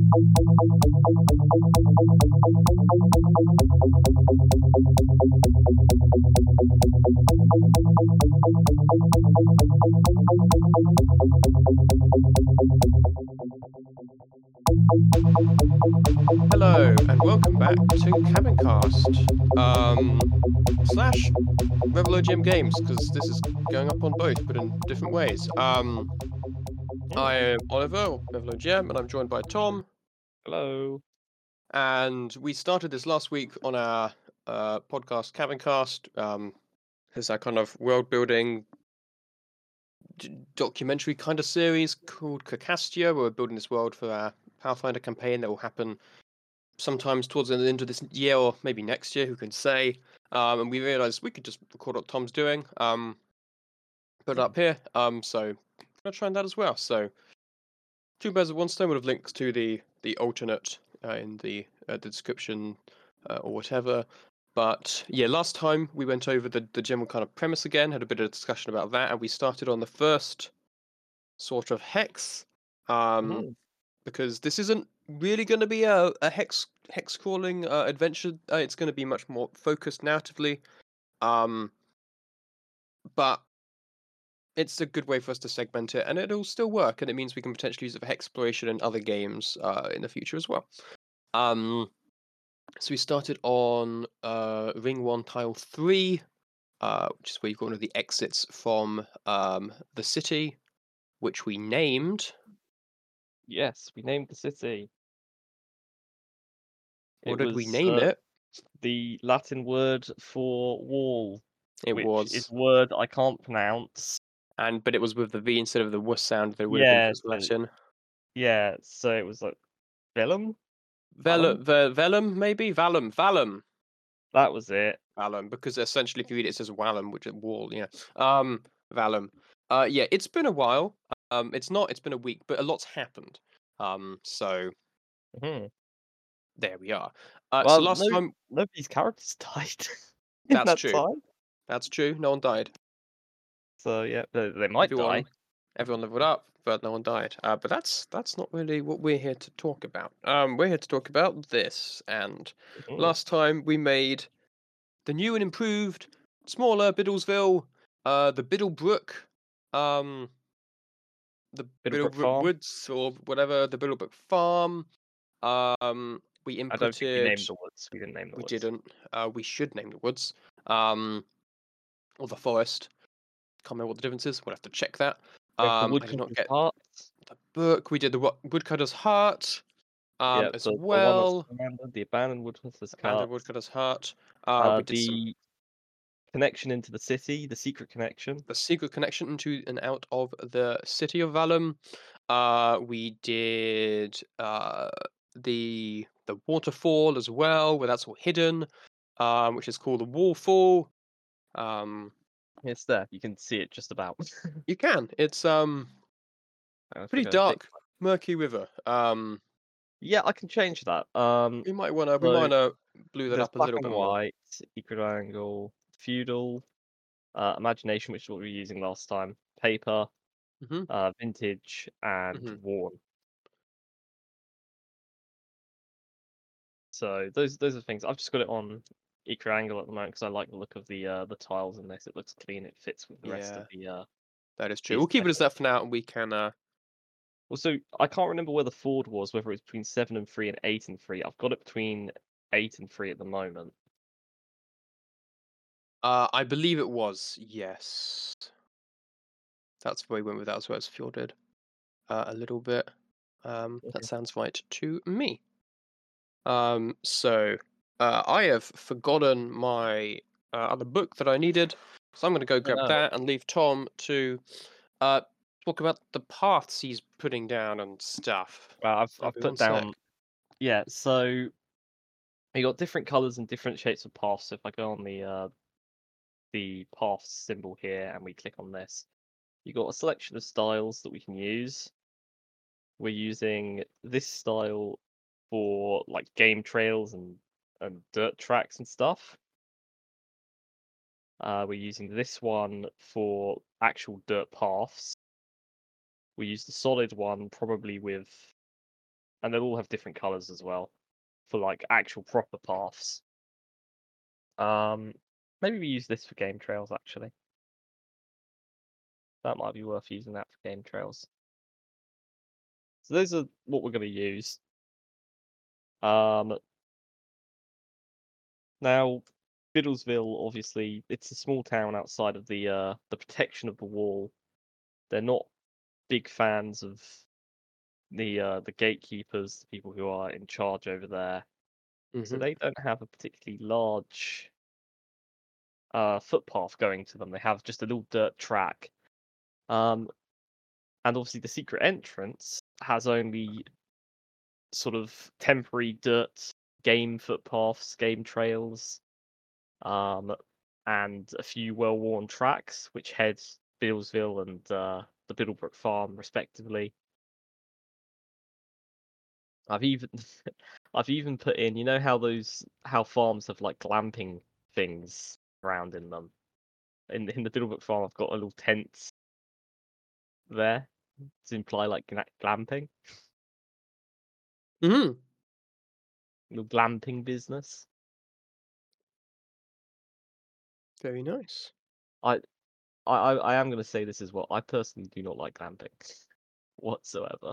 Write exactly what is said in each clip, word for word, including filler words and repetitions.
Hello and welcome back to Cabincast um, slash ReveloGM Games, because this is going up on both, but in different ways. Um, I am Oliver, or ReveloGM, and I'm joined by Tom. Hello. And we started this last week on our uh, podcast Cabincast. Um, it's our kind of world-building d- documentary kind of series called Cacastia, where we're building this world for our Pathfinder campaign that will happen sometimes towards the end of this year or maybe next year, who can say. Um, and we realized we could just record what Tom's doing, um, put it up here. Um, so I'm gonna try that as well. So two birds with one stone. Would have links to the the alternate uh, in the, uh, the description uh, or whatever. But yeah, last time we went over the the general kind of premise again, had a bit of discussion about that, and we started on the first sort of hex. Um, Mhm. because this isn't really going to be a, a hex hex crawling uh, adventure. Uh, it's going to be much more focused narratively, um, but it's a good way for us to segment it, and it'll still work. And it means we can potentially use it for exploration in other games uh, in the future as well. Um, so we started on uh, Ring One, Tile Three, uh, which is where you've got one of the exits from um, the city, which we named. Yes, we named the city. What It did we was name uh, it? the Latin word for wall, It which is was. a word I can't pronounce. And but it was with the V instead of the W sound that it would have been if it Yeah, was so, Latin. yeah, so it was like vellum, Vel- vellum. ve- velum, maybe? Valum. Valum. That was it. Valum. Because essentially, if you read it, it says Wallum, which is wall, yeah. Um, Valum. Uh, yeah, it's been a while. Um, it's not, it's been a week, but a lot's happened. Um, so hmm there we are. Uh, so Well, last no, time, nobody's characters died in that's that true. time. That's true. No one died. So yeah, they, they might Everyone, die. everyone leveled up, but no one died. Uh, but that's that's not really what we're here to talk about. Um, we're here to talk about this. And Mhm. last time we made the new and improved, smaller Biddlesville, uh, the Biddlebrook, um, the Middlebrook Biddlebrook Farm. Woods or whatever, the Biddlebrook Farm. Um, we I don't think we named inputted. the woods. We didn't name the We woods. didn't. Uh, we should name the woods. Um, or the forest. Can't remember what the difference is. We'll have to check that. We have the Um, I did not woodcutter's get heart. the book. We did the wo- Woodcutter's Heart. Um, Yeah, as the, the one that's well. abandoned, the abandoned woodcutter's Abandoned cart. Woodcutter's Heart. Uh, Uh, we did some the connection into the city, the secret connection. the secret connection into and out of the city of Valum. Uh, we did uh, the the waterfall as well, where that's all hidden, um, which is called the Wallfall. Um, It's there. You can see it just about. you can. It's um Uh, if I pretty go a bit. dark, murky river. Um, Yeah, I can change that. Um, we might wanna we might so wanna blue that there's up a black little and bit more. white, equiangle, feudal, uh, imagination, which is what we were using last time, paper, hmm uh, vintage, and hmm worn. So those those are things. I've just got it on equiangle at the moment because I like the look of the uh, the tiles in this. It looks clean. It fits with the rest of Yeah, the uh, that is true. the We'll keep it as aesthetic. that for now, and we can. Uh, Also, I can't remember where the Ford was, whether it was between seven and three and eight and three. I've got it between eight and three at the moment. uh, I believe it was yes. That's where we went with that. That's where it's fielded uh, a little bit. Um, that Mhm. sounds right to me. Um, so uh, I have forgotten my uh, other book that I needed, so I'm going to go grab Oh, that and leave Tom to uh, talk about the paths he's putting down and stuff. well, I've I'll I've be put one sec. down yeah. So you got different colors and different shapes of paths. So if I go on the uh the path symbol here and we click on this, you got a selection of styles that we can use. We're using this style for like game trails and and dirt tracks and stuff. Uh, we're using this one for actual dirt paths. We use the solid one probably with and they'll all have different colors as well for like actual proper paths. Um, maybe we use this for game trails actually. That might be worth using that for game trails. So those are what we're going to use. Um, now, Biddlesville, obviously, it's a small town outside of the uh, the protection of the wall. They're not big fans of the uh, the gatekeepers, the people who are in charge over there. So hmm they don't have a particularly large uh, footpath going to them. They have just a little dirt track. Um, and obviously the secret entrance has only sort of temporary dirt game footpaths, game trails, um, and a few well-worn tracks which head Billsville and uh, the Biddlebrook Farm, respectively. I've even I've even put in, you know how those how farms have like glamping things around in them. In in the Biddlebrook Farm, I've got a little tent there to imply like gla- glamping, hmm little glamping business. Very nice. I I I I am going to say this as well. I personally do not like glamping whatsoever.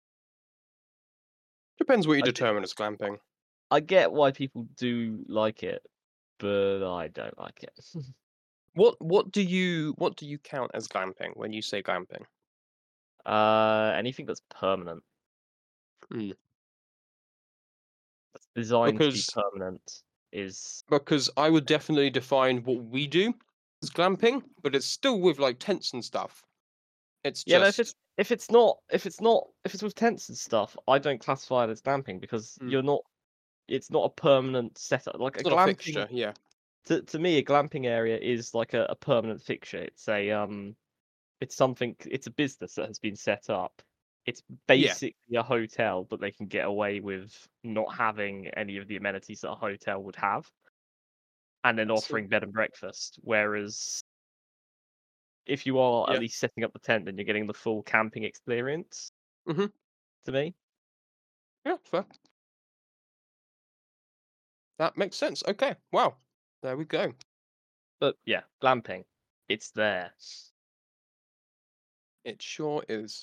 Depends what you I get, determine as glamping. I get why people do like it, but I don't like it. What what do you what do you count as glamping when you say glamping? uh, anything that's permanent, Hmm. that's designed to be Because permanent, is because I would definitely define what we do as glamping, but it's still with like tents and stuff. It's yeah. But if just it's if it's not if it's not if it's with tents and stuff, I don't classify it as glamping because mm, you're not. It's not a permanent setup. Like a it's not a glamping fixture. Yeah. to to me, a glamping area is like a, a permanent fixture. It's a um, it's something. It's a business that has been set up. It's Yeah. basically a hotel, but they can get away with not having any of the amenities that a hotel would have, and then So offering bed and breakfast. Whereas if you are at yeah. least setting up the tent, then you're getting the full camping experience. hmm To me, Yeah. Fair. That makes sense. Okay. Wow. There we go. but yeah, glamping, it's there. It sure is.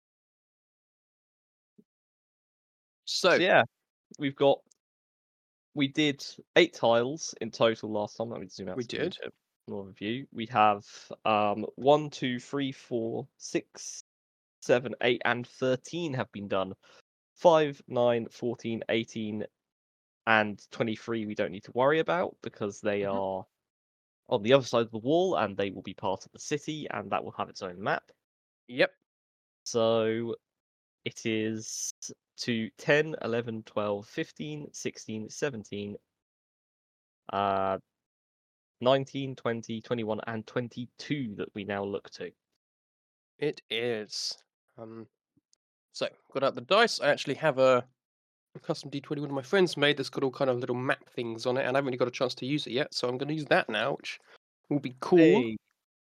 So So yeah, we've got we did eight tiles in total last time. Let me zoom out we so we get did. a bit more of a view. We have um one, two, three, four, six, seven, eight, and thirteen have been done. Five, nine, fourteen, eighteen, and twenty-three we don't need to worry about because they hmm are on the other side of the wall and they will be part of the city and that will have its own map. Yep. So it is to ten, eleven, twelve, fifteen, sixteen, seventeen, uh, nineteen, twenty, twenty-one, and twenty-two that we now look to. It is. Um. So got out the dice. I actually have a, a custom D twenty one of my friends made that's got all kind of little map things on it, and I haven't really got a chance to use it yet. So I'm going to use that now, which will be cool. Hey,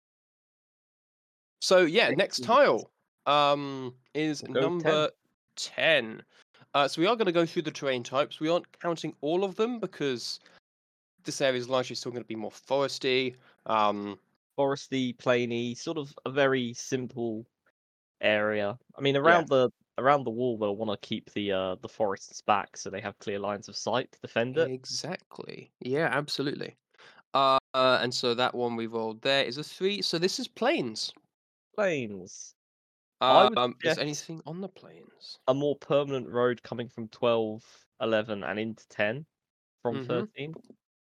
So yeah, next excellent. tile um is We'll go with ten. number ten. Uh, so we are going to go through the terrain types. We aren't counting all of them because this area is largely still going to be more foresty. Um, Foresty, plainy, sort of a very simple area. I mean, yeah, around the around the wall, they'll want to keep the uh the forests back so they have clear lines of sight to defend it. exactly. Yeah, absolutely. Uh, uh, and so that one we rolled there is a three. So this is plains. Plains. I would Um, is suggest anything on the plains? a more permanent road coming from twelve, eleven, and into ten from Mm-hmm. thirteen.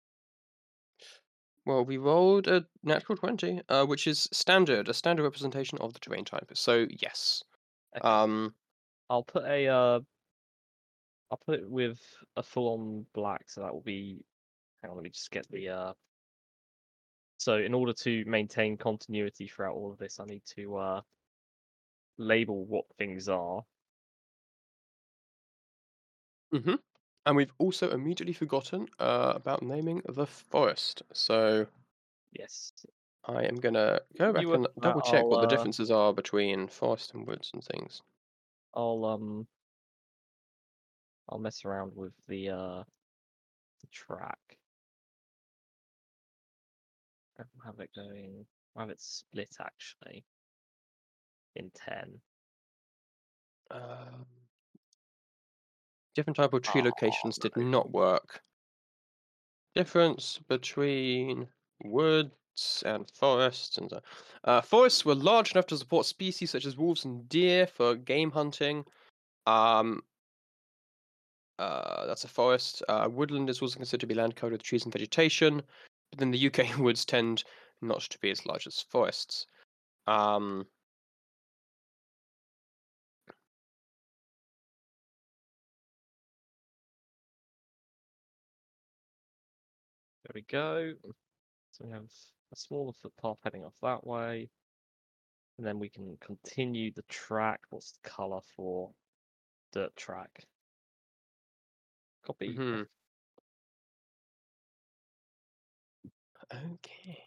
Well, we rolled a natural twenty, uh, which is standard, a standard representation of the terrain type. So yes. Okay. Um, I'll put a uh I'll put it with a full-on black, so that will be. Hang on, let me just get the uh. So in order to maintain continuity throughout all of this, I need to uh label what things are. hmm And we've also immediately forgotten uh, about naming the forest. So Yes. I am gonna go You back work and on that. double check I'll what the uh differences are between forest and woods and things. I'll um I'll mess around with the uh the track. I'll have it going. I'll have it split actually in ten. Um, different type of tree Oh, locations did no. not work. Difference between woods and forests and uh, uh, forests were large enough to support species such as wolves and deer for game hunting. Um, uh, that's a forest. Uh, woodland is also considered to be land covered with trees and vegetation, but then the U K woods tend not to be as large as forests. Um, There we go. So we have a smaller footpath heading off that way. And then we can continue the track. What's the colour for dirt track? Copy. hmm. Okay.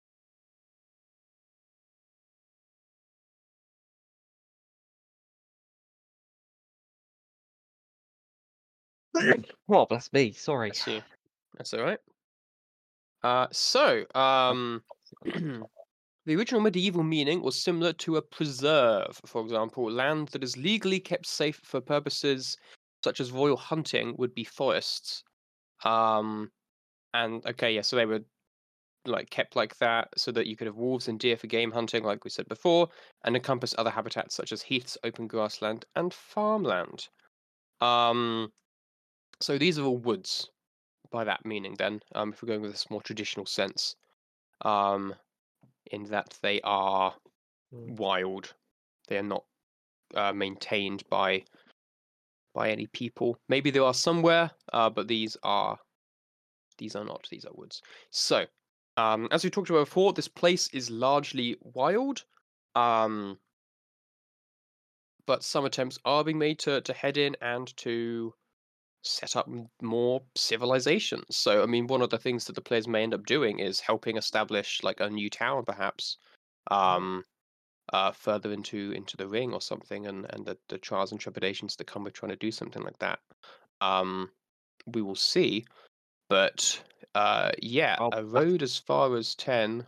Oh, bless me. Sorry. I see. That's all right. Uh, so, um, the original medieval meaning was similar to a preserve. For example, land that is legally kept safe for purposes such as royal hunting would be forests. Um, and okay, yeah, so they were like kept like that so that you could have wolves and deer for game hunting, like we said before, and encompass other habitats such as heaths, open grassland, and farmland. Um, so these are all woods by that meaning. Then, um, if we're going with this more traditional sense, um, in that they are Mm. wild, they are not uh, maintained by by any people. Maybe there are somewhere, uh, but these are these are not. These are woods. So, um, as we talked about before, this place is largely wild. Um, but some attempts are being made to to head in and to set up m- more civilizations. So, I mean, one of the things that the players may end up doing is helping establish like a new town, perhaps, um, uh, further into into the ring or something, and and the, the trials and trepidations that come with trying to do something like that. Um, we will see, but uh, yeah, Oh, a that's road as far as ten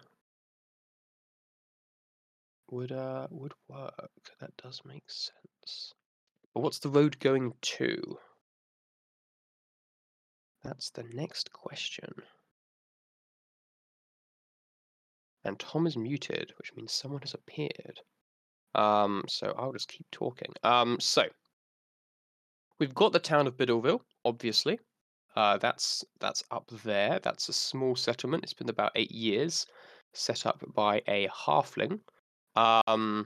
would uh would work. That does make sense. But what's the road going to? That's the next question. And Tom is muted, which means someone has appeared. Um, so I'll just keep talking. Um, so we've got the town of Biddleville, obviously. Uh, that's that's up there. That's a small settlement. It's been about eight years, set up by a halfling. Um,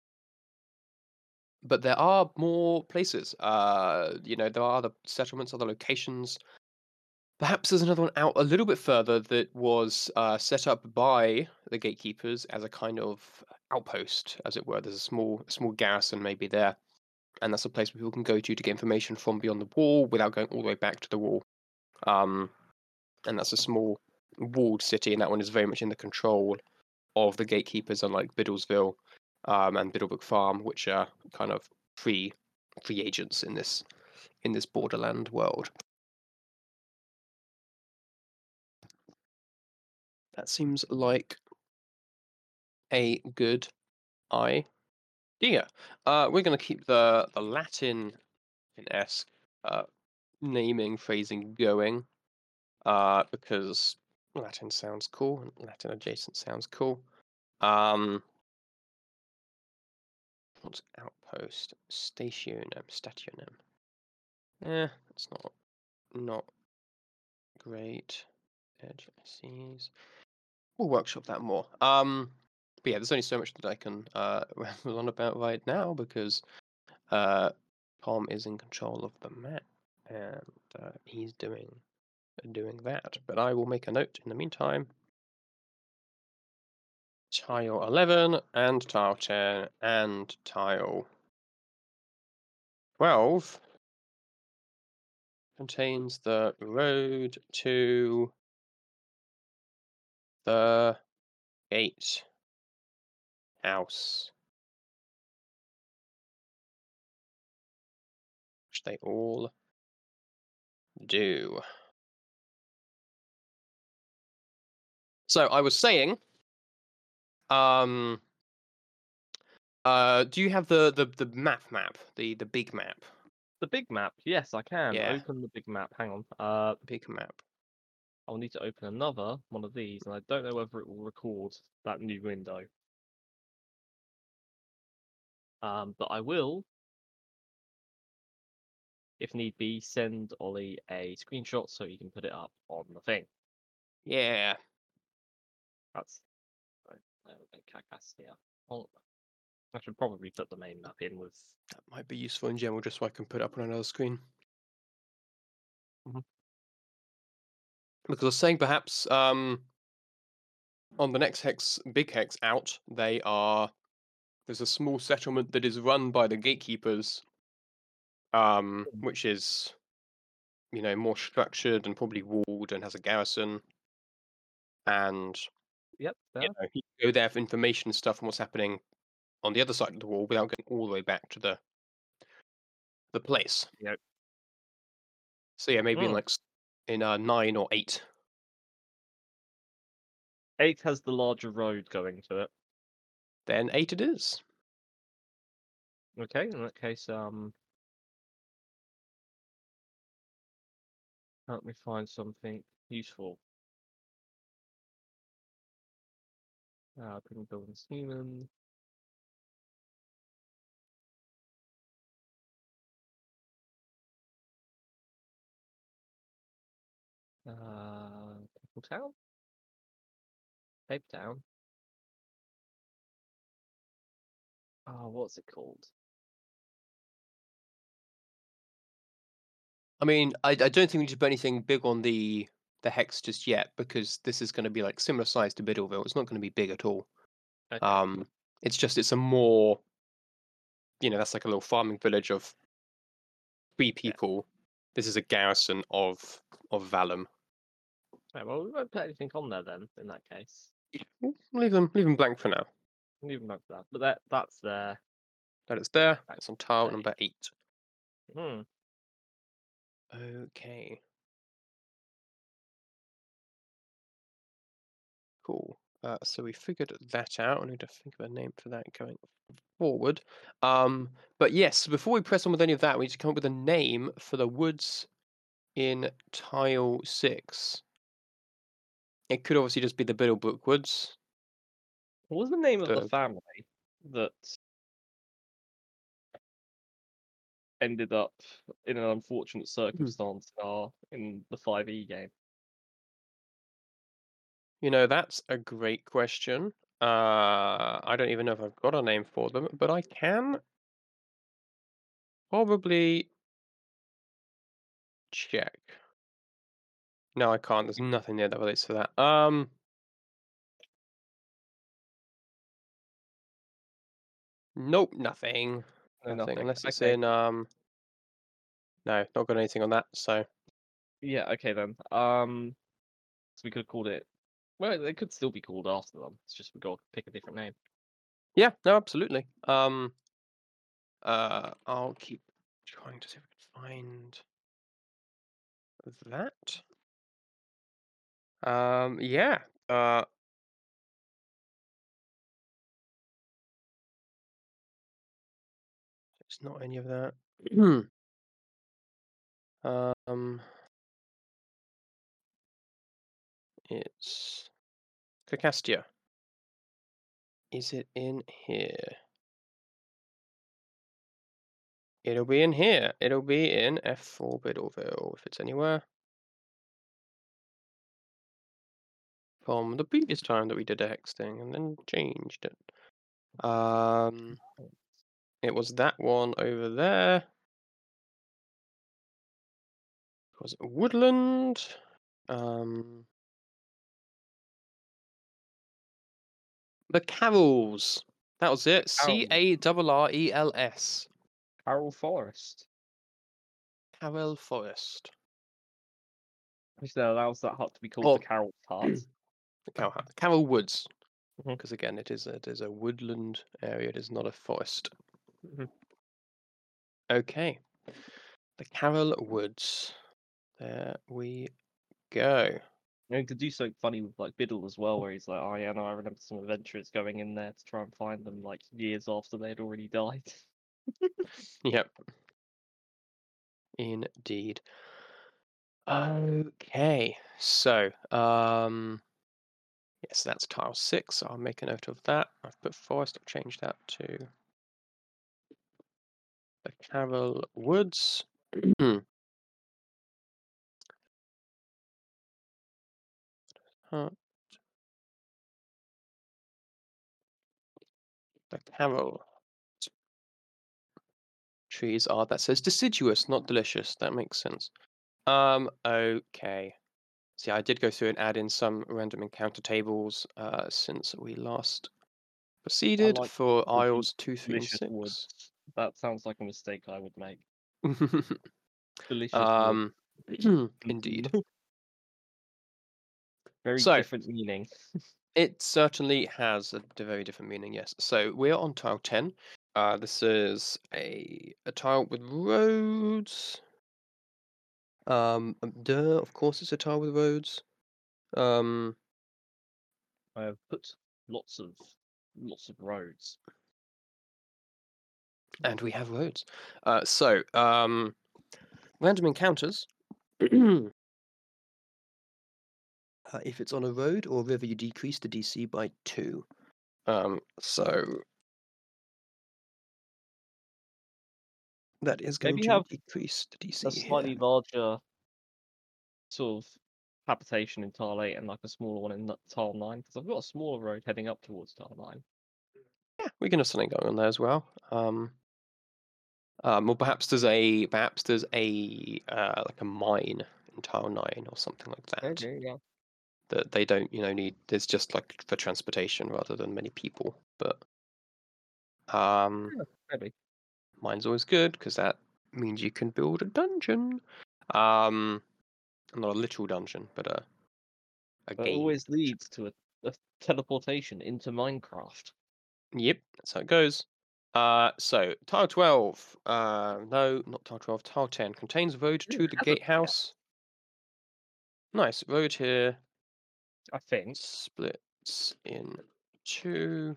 but there are more places. Uh, you know, there are other settlements, other locations. Perhaps there's another one out a little bit further that was uh, set up by the gatekeepers as a kind of outpost, as it were. There's a small small garrison maybe there, and that's a place where people can go to to get information from beyond the wall without going all the way back to the wall. Um, and that's a small walled city, and that one is very much in the control of the gatekeepers, unlike Biddlesville um, and Biddlebrook Farm, which are kind of free free agents in this in this borderland world. That seems like a good idea. Uh, we're going to keep the the Latin esque uh, naming phrasing going uh, because Latin sounds cool and Latin adjacent sounds cool. Um, what's outpost? Stationem, stationem. Eh, that's not not great. Edge I Cs. We'll workshop that more. Um, but yeah, there's only so much that I can uh, ramble on about right now because uh, Tom is in control of the map and uh, he's doing doing that. But I will make a note in the meantime. Tile eleven and tile ten and tile twelve contains the road to the gate house, which they all do. So I was saying, um, uh, do you have the the the map map, the the big map? The big map, yes, I can Yeah, open the big map. Hang on. Uh, big map. I'll need to open another one of these, and I don't know whether it will record that new window. Um, but I will, if need be, send Ollie a screenshot so he can put it up on the thing. Yeah. That's Kakas here. Oh, I should probably put the main map in with. That might be useful in general, just so I can put it up on another screen. Mhm. Because I was saying perhaps um, on the next hex, big hex out, they are there's a small settlement that is run by the gatekeepers, um, Mm. which is you know more structured and probably walled and has a garrison, and Yep, you there. know you can go there for information and stuff on what's happening on the other side of the wall without going all the way back to the the place. Yep. So yeah, maybe in Mm. like s- in uh, nine or eight. Eight has the larger road going to it. Then eight it is. Okay, in that case, um, help me find something useful. Uh, putting buildings human. Uh, People Town? Cape Town? Oh, what's it called? I mean, I, I don't think we need to put anything big on the the hex just yet because this is going to be like similar size to Biddleville. It's not going to be big at all. Okay. Um, it's just it's a more, you know, that's like a little farming village of three Yeah. people. This is a garrison of of Valum. Right, well, we won't put anything on there then, in that case. We'll leave them leave them blank for now. Leave them like that. But that that's there. That it's there. Right. It's on tile There. number eight. Hmm. Okay. Cool. Uh, so we figured that out. I need to think of a name for that going forward. Um, but yes, before we press on with any of that, we need to come up with a name for the woods in tile six. It could obviously just be the Biddlebrook Woods. What was the name of the The family that ended up in an unfortunate circumstance in our in the five E game? you know, that's a great question. Uh, I don't even know if I've got a name for them, but I can probably check. No, I can't. There's nothing there that relates to that. Um, nope, nothing. No, Nothing, nothing. unless it's Okay. in um. No, not got anything on that. So Yeah. Okay then. Um. So we could have called it. Well, they could still be called after them. It's just we got to pick a different name. yeah, no, absolutely. Um, uh, I'll keep trying to see if I can find that. Um, yeah. Uh, it's not any of that. um, it's Cacastia. Is it in here? It'll be in here. It'll be in F four Biddleville if it's anywhere. From the previous time that we did a hex thing and then changed it. Um, it was that one over there. Was it Woodland? Um, the Carrolls. That was it. C Carroll. A R R E L S. Carroll Forest. Carroll Forest. Which then allows that hut to be called Or the Carroll Hut. the Carroll, Carroll Woods. Mhm. Because again, it is a, it is a woodland area. It is not a forest. Mhm. Okay. The Carroll Woods. There we go. You know, you could do something funny with like Biddle as well, where he's like, "Oh yeah, no, I remember some adventurers going in there to try and find them like years after they'd already died." Yep. Indeed. Okay. So, um, yes, that's tile six. So I'll make a note of that. I've put forest. I'll change that to the Carroll Woods. Huh. The Carroll trees are, that says deciduous, not delicious. That makes sense. Um, okay. See, I did go through and add in some random encounter tables uh, since we last I proceeded like for the del- aisles two, three, and delicious six. woods. That sounds like a mistake I would make. Delicious wood. um, indeed. Very So different meaning. it certainly has a, a very different meaning. Yes. So we're on tile ten. Uh, this is a a tile with roads. Um, um, duh, of course it's a tile with roads. Um, I have put lots of lots of roads. and we have roads. Uh, so um, random encounters. uh, if it's on a road or river, you decrease the D C by two. Um, so that is going Maybe to have decrease the D C a here. slightly larger sort of habitation in tile eight and like a smaller one in n- tile nine, because I've got a smaller road heading up towards tile nine. Yeah, we can have something going on there as well. Um, um, or perhaps there's a perhaps there's a uh, like a mine in tile nine or something like that. Okay, yeah. That they don't, you know, need. There's just like for transportation rather than many people. But um, Yeah, maybe. mine's always good because that means you can build a dungeon. Um, not a literal dungeon, but a a But it game. always leads to a, a teleportation into Minecraft. Yep, that's how it goes. Uh, so tile twelve. Uh, no, not tile twelve. Tile ten contains road Yeah, to it the has a gatehouse. Nice road here. I think. Splits in two.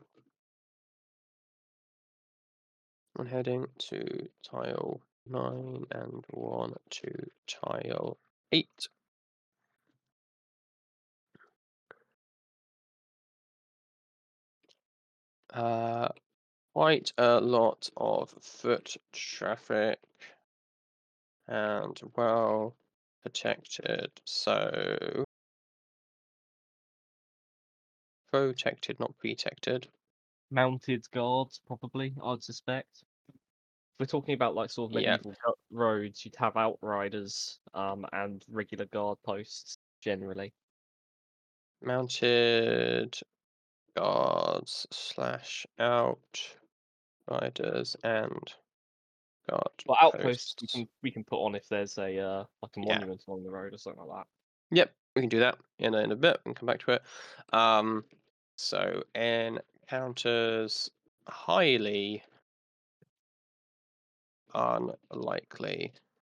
One heading to tile nine and one to tile eight. Uh, quite a lot of foot traffic and well protected. So protected, not protected. Mounted guards, probably, I'd suspect. If we're talking about like sort of Yeah, medieval gu- roads, you'd have outriders um, and regular guard posts generally. mounted guards slash outriders and guard Well, outposts we posts. can we can put on if there's a uh, like a Yeah. monument along the road or something like that. Yep, we can do that in a, in a bit and come back to it. Um, so encounters highly unlikely.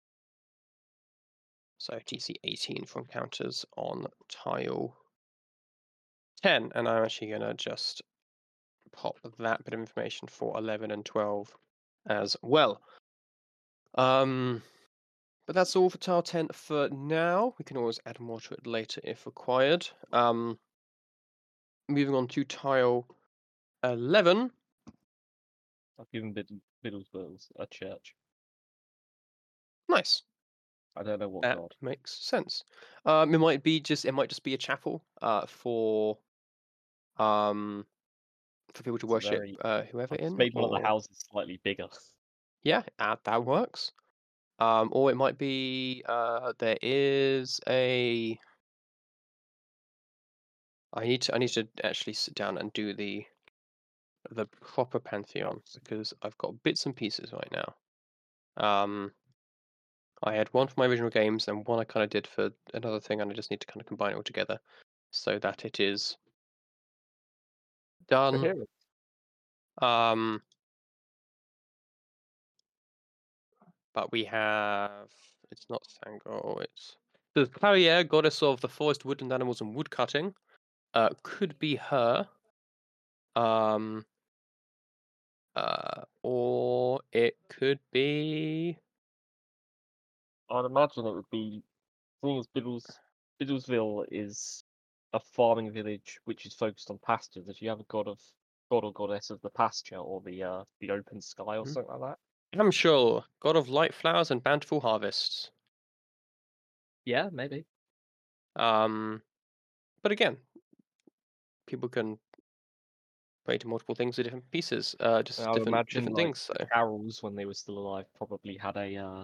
So T C eighteen for encounters on tile ten, and I'm actually gonna just pop that bit of information for eleven and twelve as well. Um, but that's all for tile ten for now. We can always add more to it later if required. Um, moving on to tile eleven. I've given Bid- Biddlesbills a church. Nice. I don't know what That god. makes sense. Um, it might be just it might just be a chapel uh, for um for people to It's a worship very. uh, whoever I've just in, made one of the or houses slightly bigger. yeah, uh, that works. Um, or it might be uh, there is a. I need to I need to actually sit down and do the the proper pantheon House. because I've got bits and pieces right now. Um, I had one for my original games and one I kind of did for another thing, and I just need to kind of combine it all together so that it is done. Coherent. Um, but we have it's not Thangol, it's The Clariere, goddess of the forest, woodland animals, and woodcutting, uh, could be her. Um, uh, or it could be. I'd imagine it would be, seeing as Biddles, Biddlesville is a farming village which is focused on pastures. If you have a god of god or goddess of the pasture or the uh the open sky or Mhm. something like that. I'm sure, god of light flowers and bountiful harvests. Yeah, maybe. Um, but again, people can pray to multiple things in different pieces, uh, And just I would different imagine different like things. So the Carrolls when they were still alive probably had a uh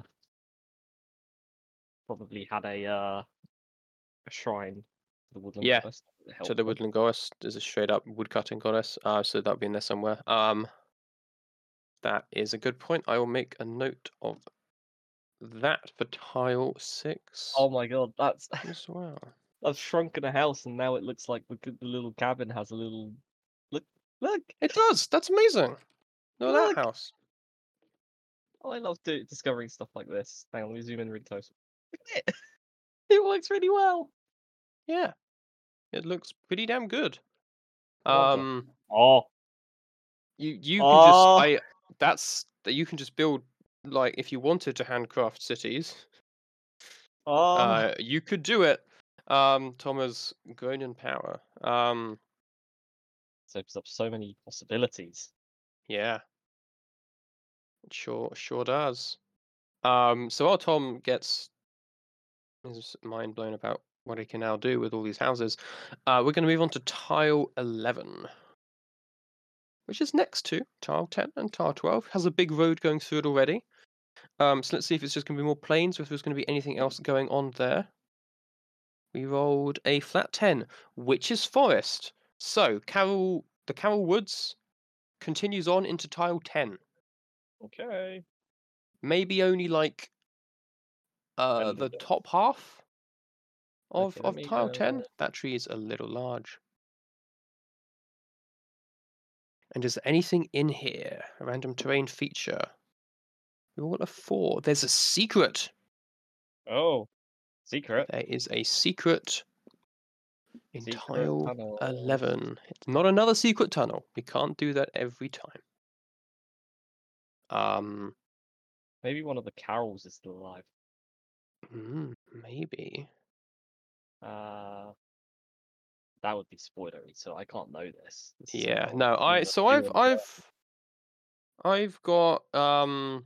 probably had a uh a shrine to the woodland yeah, goddess that to helped the them. woodland goddess is a straight up woodcutting goddess. Uh, so that'll be in there somewhere. Um, that is a good point. I will make a note of that for tile six Oh my god, that's as well. I've shrunken a house and now it looks like the, the little cabin has a little look look It does. That's amazing. Look at that look. house. Oh, I love do- discovering stuff like this. Hang on, let me zoom in really close. Look at it. It works really well. Yeah, it looks pretty damn good. Well done. Um, Oh, you you can just oh, I that's that you can just build like if you wanted to handcraft cities, oh. uh, you could do it. Um, Thomas grown in power. Um, This opens up so many possibilities. yeah, it sure sure does. Um, so while Tom gets his mind blown about what he can now do with all these houses, uh, we're going to move on to tile eleven, which is next to tile ten and tile twelve. Has a big road going through it already. Um, so let's see if it's just going to be more plains or if there's going to be anything else going on there. We rolled a flat ten, which is forest. So Carol, the Carol Woods continues on into tile ten. Okay. Maybe only like uh End of the it. top half of Okay, let of me tile uh ten. That tree is a little large. And is there anything in here? A random terrain feature. We rolled a four. There's a secret. oh, secret. There is a secret in Secret tile tunnel. eleven. It's not another secret tunnel. We can't do that every time. Um, Maybe one of the Carols is still alive. mm, maybe. Uh that would be spoilery, so I can't know this. This is Yeah. not No, a I so view I've on the game. I've I've got um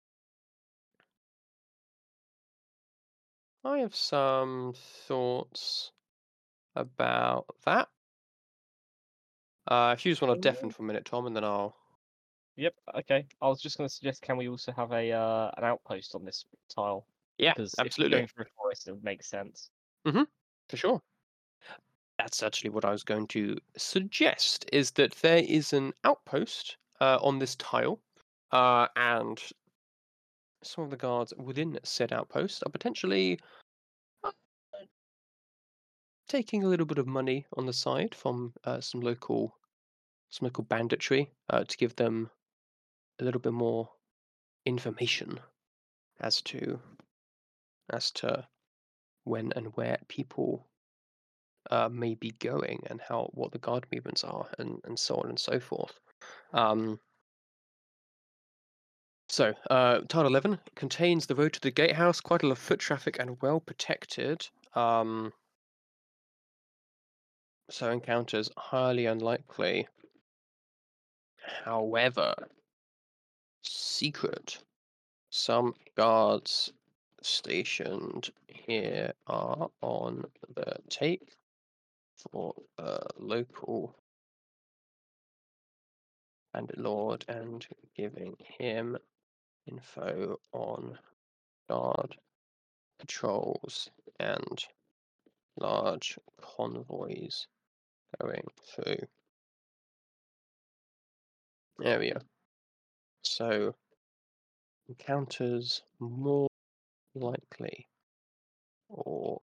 I have some thoughts about that. Uh, if you just want to deafen Mm, for a minute, Tom, and then I'll. Yep, okay. I was just gonna suggest can we also have a uh an outpost on this tile? Yeah, Because if we're absolutely. going for a forest, it would make sense. Mm-hmm. For sure. That's actually what I was going to suggest. Is that there is an outpost uh, on this tile, uh, and some of the guards within said outpost are potentially uh, taking a little bit of money on the side from uh, some local some local banditry uh, to give them a little bit more information as to as to when and where people uh, may be going and how what the guard movements are and, and so on and so forth. Um, so uh, Tile eleven contains the road to the gatehouse, quite a lot of foot traffic and well protected. Um, so encounters highly unlikely. However, secret. Some guards stationed here are on the take for a local bandit lord and giving him info on guard patrols and large convoys going through area. So encounters more likely or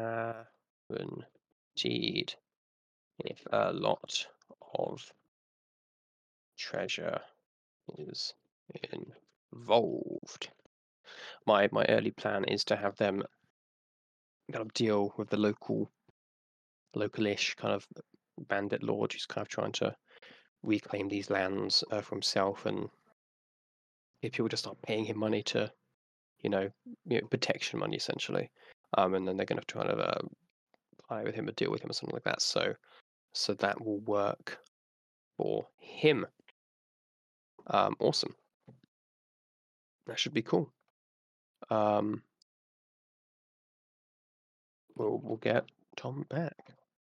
guaranteed if a lot of treasure is involved. My my early plan is to have them kind of deal with the local, localish kind of bandit lord who's kind of trying to reclaim these lands uh, for himself, and if people just start paying him money to, you know, you know protection money essentially, um, and then they're going to try to uh, apply with him or deal with him or something like that. So, so that will work for him. Um, awesome. That should be cool. Um, we'll we'll get Tom back.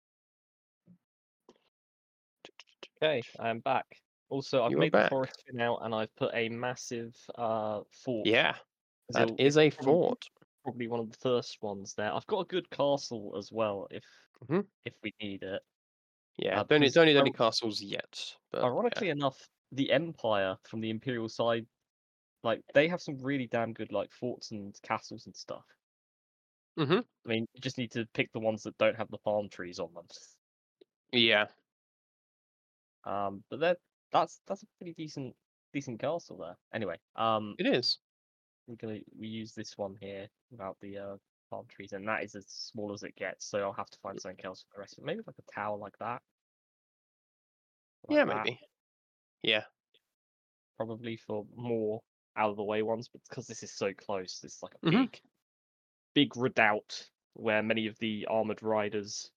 Okay, I am back. Also, I've You are made the back. forest fin out, and I've put a massive uh fort. Yeah, 'Cause that it'll- is it's a probably, fort. probably one of the first ones there. I've got a good castle as well, if hmm if we need it. Yeah, Uh, don't need, because don't need any ir- castles yet, but yeah. ironically enough, the Empire from the Imperial side, like they have some really damn good like forts and castles and stuff. hmm I mean, you just need to pick the ones that don't have the palm trees on them. Yeah, Um, but that that's that's a pretty decent decent castle there. Anyway, um, it is. we're gonna we use this one here without the uh palm trees, and that is as small as it gets. So I'll have to find something else for the rest of it. Maybe like a tower like that, like Yeah, that, maybe. Yeah. probably for more out of the way ones. But because this is so close, it's like a hmm big, big redoubt where many of the armored riders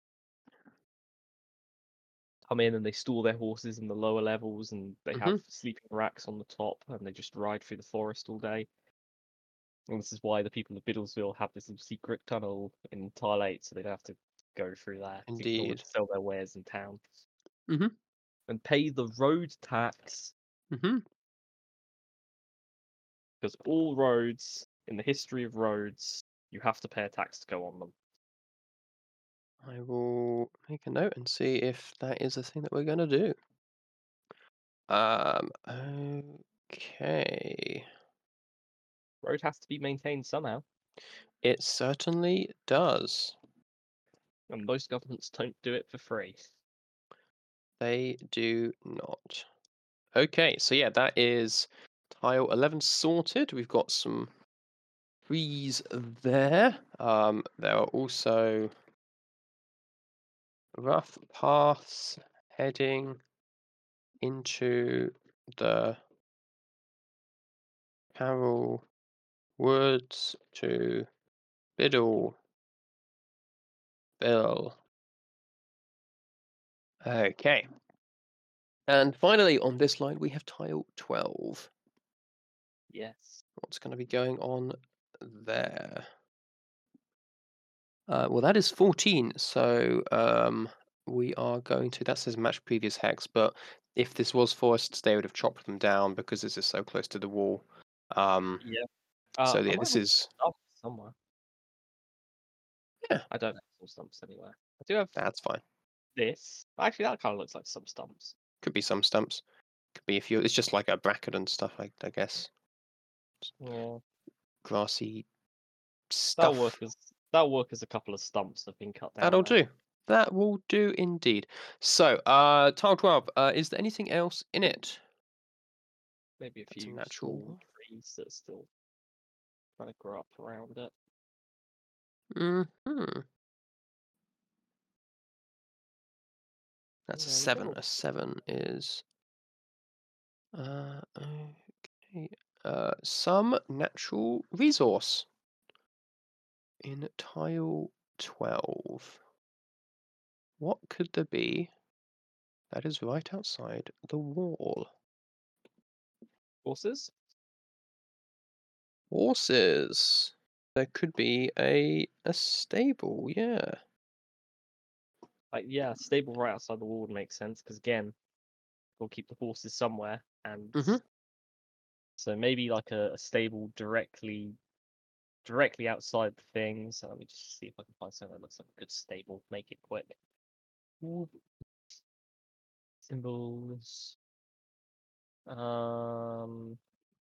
come in and they store their horses in the lower levels, and they hmm have sleeping racks on the top, and they just ride through the forest all day. And this is why the people of Biddlesville have this little secret tunnel in Tile eight, so they don't have to go through there. So you can always Indeed. sell their wares in town hmm and pay the road tax, hmm because all roads in the history of roads, you have to pay a tax to go on them. I will make a note and see if that is a thing that we're going to do. Um, okay. Road has to be maintained somehow, It certainly does. and most governments don't do it for free. They do not. Okay, so yeah, that is tile eleven sorted. We've got some trees there. Um, there are also rough paths heading into the Carroll Woods to Biddle Bill. Okay. And finally, on this line, we have tile twelve. Yes. What's going to be going on there? Uh, well, that is fourteen. So um, we are going to. That says match previous hex, but if this was forests, they would have chopped them down because this is so close to the wall. Um, Yeah. Uh, so I yeah, might this have is stumps somewhere. yeah, I don't have some stumps anywhere. I do have that's fine. this. Actually, that kind of looks like some stumps. Could be some stumps. Could be a few. It's just like a bracket and stuff. I, I guess Yeah. grassy That'll work stuff. as that'll work as a couple of stumps that have been cut down That'll there. do. That will do indeed. So, uh, tile twelve. Uh, is there anything else in it? Maybe a That's a few small natural. trees that are still trying to grow up around it. Hmm. That's a Yeah, the seven. general. A seven is uh okay. Uh, some natural resource in tile twelve. What could there be that is right outside the wall? Horses? Horses. There could be a a stable. Yeah. Like, yeah, stable right outside the wall would make sense because again, we'll keep the horses somewhere, and Mhm. so maybe like a, a stable directly directly outside the thing. So let me just see if I can find something that looks like a good stable. Make it quick. Ooh. Symbols. Um,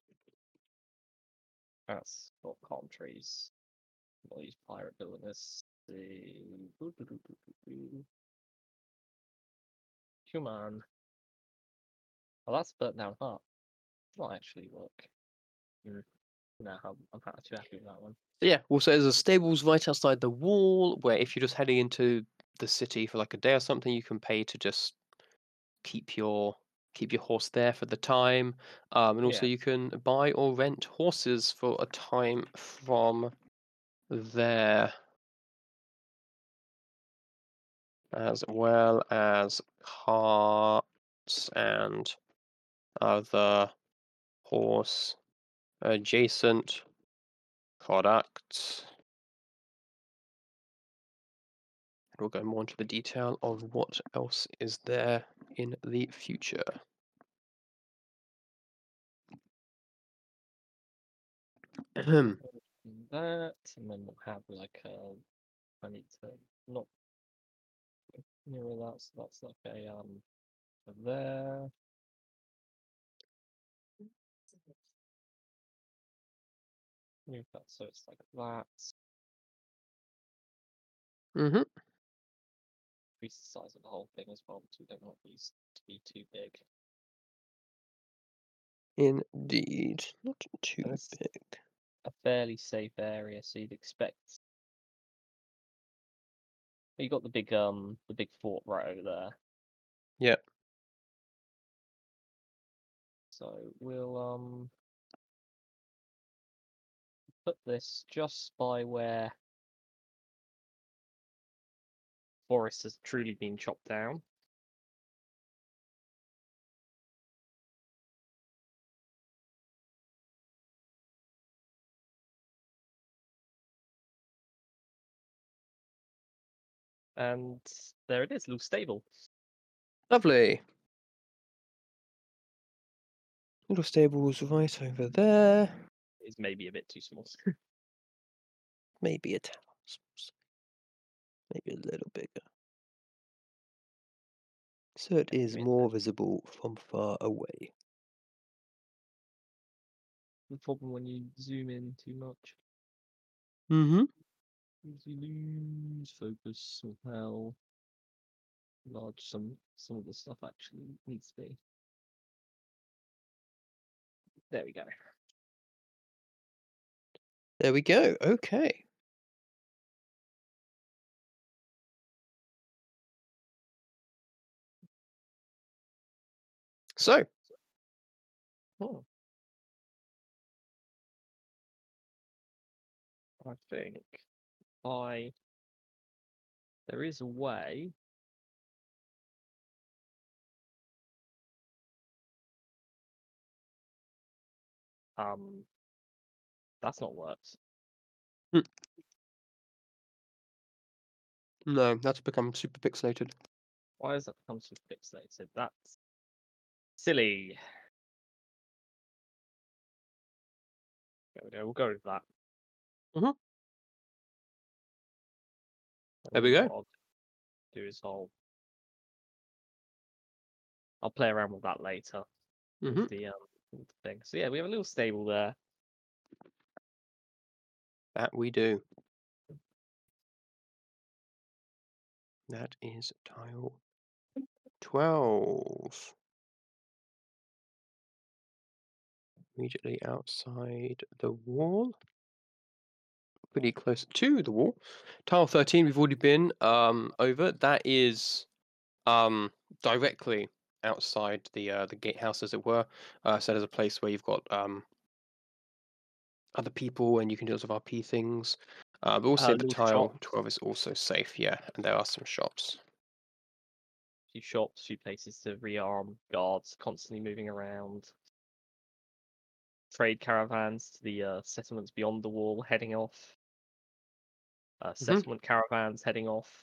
that's got palm trees. We'll use pirate villainous. Come on. Oh, that's burnt down heart. Not actually work. Hmm. No, I'm, I'm ha- too happy with that one. Yeah, also there's a stables right outside the wall where if you're just heading into the city for like a day or something, you can pay to just keep your keep your horse there for the time. Um, and also Yeah. you can buy or rent horses for a time from there, as well as carts and other horse adjacent products. We'll go more into the detail of what else is there in the future. Ahem. That, and then we'll have like a. I need to not mirror that, so that's like a um there. Move that so it's like that. Mhm. Increase the size of the whole thing as well, because we don't want these to be too big. Indeed, not too And it's big. a fairly safe area, so you'd expect. You got the big um the big fort right over there. Yeah. So we'll um put this just by where forest has truly been chopped down. And there it is, little stable. Lovely. Little stables right over there. It's maybe a bit too small. Maybe a town. Maybe a little bigger. So it is more visible from far away. The problem when you zoom in too much. Mm-hmm. You lose focus of how large some some of the stuff actually needs to be. There we go. There we go. Okay. So, Oh, I think I there is a way. Um, that's not worked. hmm. No, that's become super pixelated. Why has that become so pixelated? That's silly. There we go. We'll go with that. Mhm. And There we then go. what I'll do is I'll I'll play around with that later Mm-hmm. with the um with the thing. So yeah, we have a little stable there. That we do. That is tile twelve. Immediately outside the wall. Pretty close to the wall. Tile thirteen we've already been um over. That is um directly outside the uh, the gatehouse, as it were. Uh, so there's a place where you've got um other people and you can do lots of R P things. Uh, but also Uh, the little tile shop, twelve is also safe, yeah, and there are some shops. few shops, few places to rearm guards, constantly moving around. Trade caravans to the uh, settlements beyond the wall, heading off. Uh, hmm settlement caravans heading off.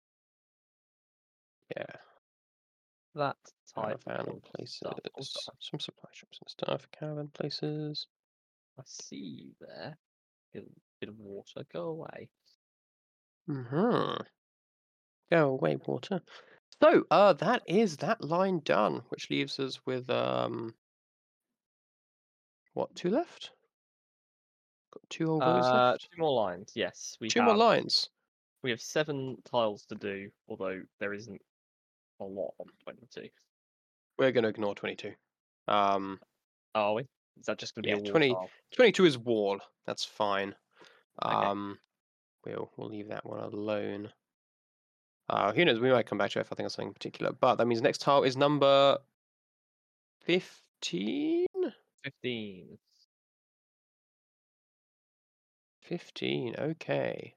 Yeah, That type caravan of places, stuff. Also, some supply shops and stuff, caravan places. I see you there. Get a bit of water. Go away. Mm-hmm. Go away, water. So, uh, that is that line done, which leaves us with um, what, two left? Got two old rows Uh, left. two more lines. Yes, we Two more have. lines. We have seven tiles to do, although there isn't a lot on twenty-two. We're going to ignore twenty-two. Um, Are we? Is that just going to be Yeah, a wall twenty, tile? twenty-two is wall. That's fine. Okay. Um, we'll we'll leave that one alone. Uh, who knows? We might come back to it if I think of something particular. But that means next tile is number fifteen. fifteen. Fifteen. Okay.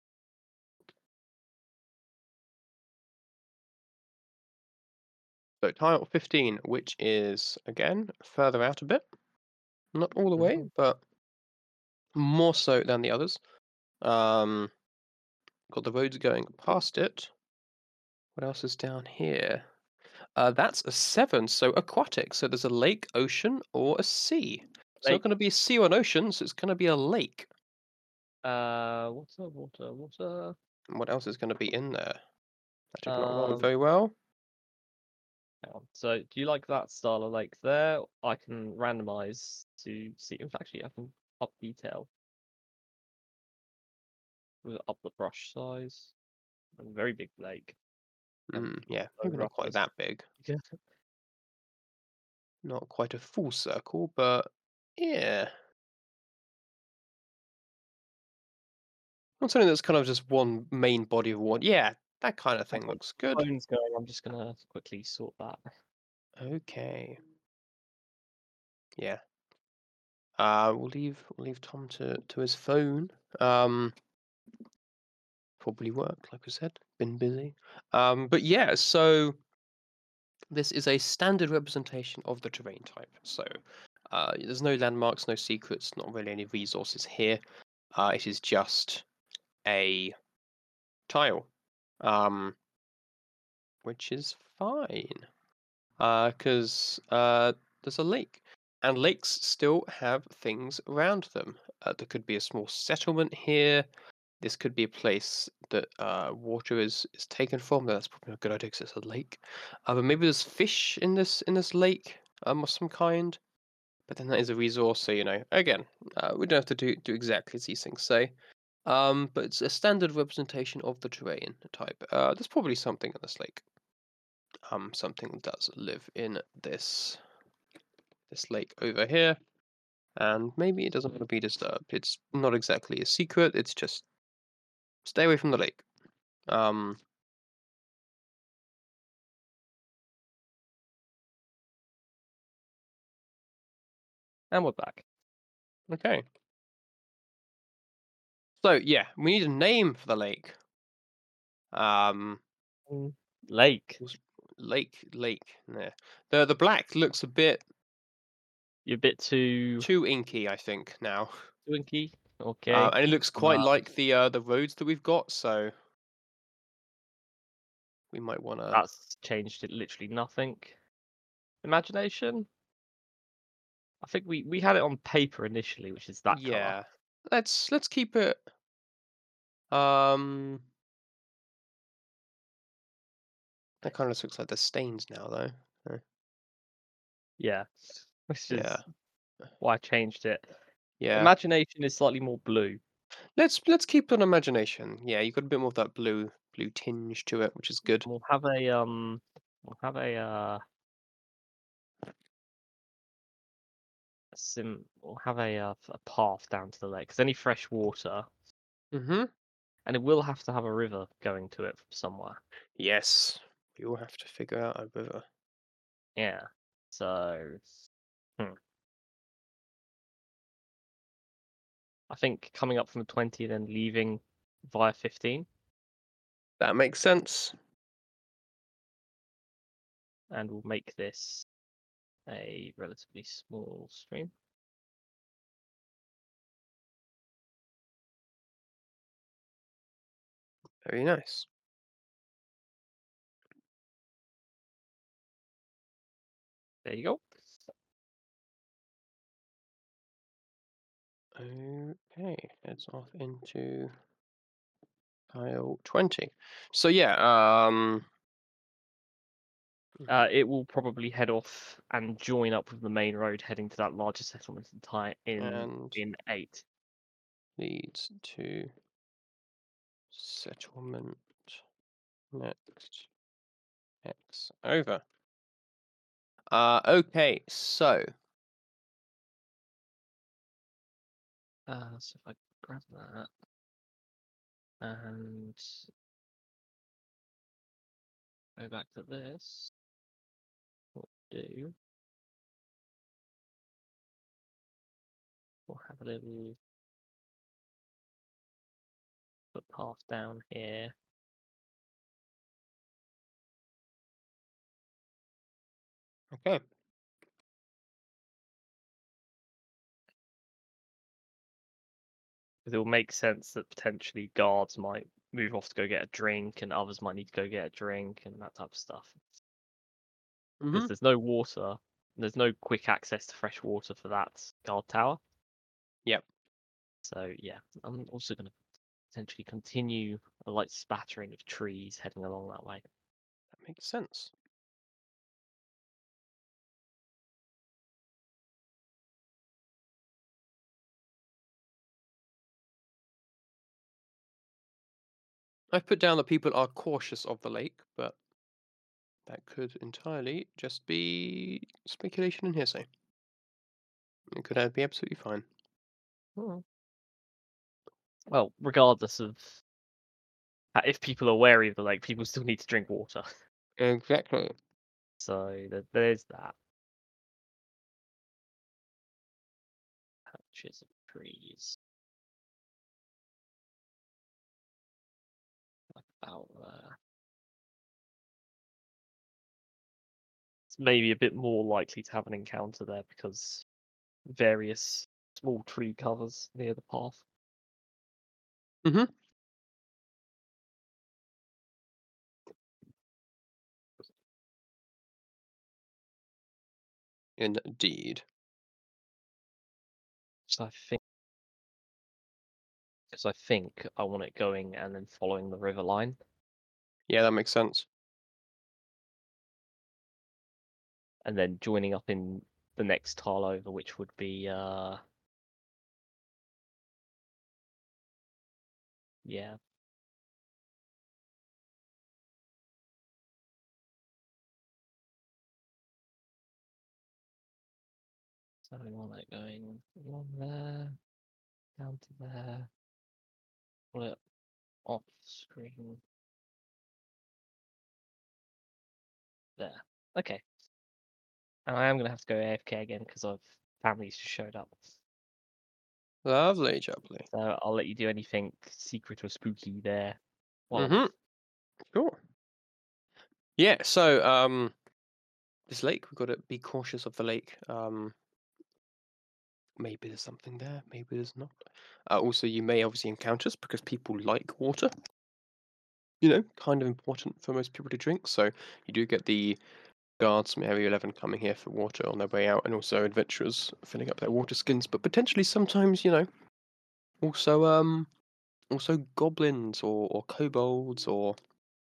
So tile fifteen, which is again further out a bit, not all the way, Mhm. but more so than the others. Um, got the roads going past it. What else is down here? Uh, that's a seven, so aquatic. So there's a lake, ocean, or a sea. It's not Lake. going to be a sea or an ocean, so it's going to be a lake. Uh, water, water, water. And what else is going to be in there? That did not roll Um, very well. hang on. So, do you like that style of lake there? I can randomize to see. In fact, actually, I can up detail, with up the brush size. A very big lake. And Mm, yeah, low maybe not quite roughness. that big. Yeah. Not quite a full circle, but yeah. Not something that's kind of just one main body of water. Yeah, that kind of thing Okay. looks good. Phone's going. I'm just gonna quickly sort that. Okay. Yeah. Uh, we'll leave we'll leave Tom to to his phone. Um, probably work, like I said. Been busy. Um, but yeah, so this is a standard representation of the terrain type. So uh, there's no landmarks, no secrets, not really any resources here. Uh, it is just a tile, um, which is fine because uh, uh, there's a lake, and lakes still have things around them. Uh, there could be a small settlement here. This could be a place that uh, water is is taken from. That's probably not a good idea because it's a lake. Uh, but maybe there's fish in this in this lake um, of some kind. But then that is a resource, so you know. Again, uh, we don't have to do do exactly as these things say. Um, but it's a standard representation of the terrain type. Uh, there's probably something in this lake. Um, something does live in this this lake over here, and maybe it doesn't want to be disturbed. It's not exactly a secret. It's just stay away from the lake. Um, And we're back. okay. So yeah, we need a name for the lake. Um, Mm, Lake. was- lake, lake. Yeah. The the black looks a bit You're a bit too too inky, I think now, twinky. uh, Okay. and it looks quite Uh, like the uh, the roads that we've got. So we might want to. that's changed it literally nothing. Imagination. I think we we had it on paper initially, which is that color. Yeah, let's let's keep it. Um, that kind of looks like the stains now, though. Uh, Yeah. Which Yeah, is why I changed it. yeah. Imagination is slightly more blue. Let's let's keep an imagination. Yeah, you got a bit more of that blue blue tinge to it, which is good. We'll have a um we'll have a uh a sim we'll have a uh, a path down to the lake. 'Cause any fresh water, Mm-hmm. and it will have to have a river going to it from somewhere. Yes, we will have to figure out a river. Yeah. So hmm. I think coming up from the twenty and then leaving via fifteen, That makes sense. and we'll make this a relatively small stream. Very nice. There you go. Okay, heads off into tile twenty. So yeah, um, Uh, it will probably head off and join up with the main road heading to that larger settlement in ti- in and in eight. leads to settlement next X over. Uh, okay, so Uh, so if I grab that and go back to this, what we'll do, we'll have a little footpath down here. Okay. Because it will make sense that potentially guards might move off to go get a drink, and others might need to go get a drink, and that type of stuff. hmm Because there's no water, there's no quick access to fresh water for that guard tower. Yep. So yeah, I'm also going to potentially continue a light spattering of trees heading along that way. That makes sense. I've put down that people are cautious of the lake, but that could entirely just be speculation and hearsay. It could uh, be absolutely fine. Hmm. Well, regardless of uh, if people are wary of the lake, people still need to drink water. Exactly. So there, there's that. Patches of trees. Like about there. It's maybe a bit more likely to have an encounter there because various small tree covers near the path. Mm-hmm. Indeed. So I think, because I think I want it going and then following the river line. Yeah, that makes sense. And then joining up in the next tile over, which would be uh yeah. So we want that going along there, down to there, pull it off screen. There. Okay. And I am gonna have to go A F K again because I've families just showed up. Lovely, jubbly. So I'll let you do anything secret or spooky there. Well, Mm-hmm. Cool. Yeah, so um this lake, we've got to be cautious of the lake. Um maybe there's something there, maybe there's not. Uh, also you may obviously encounter us because people like water. You know, kind of important for most people to drink. So you do get the guards from Area eleven coming here for water on their way out, and also adventurers filling up their water skins. But potentially, sometimes, you know, also um, also goblins or, or kobolds or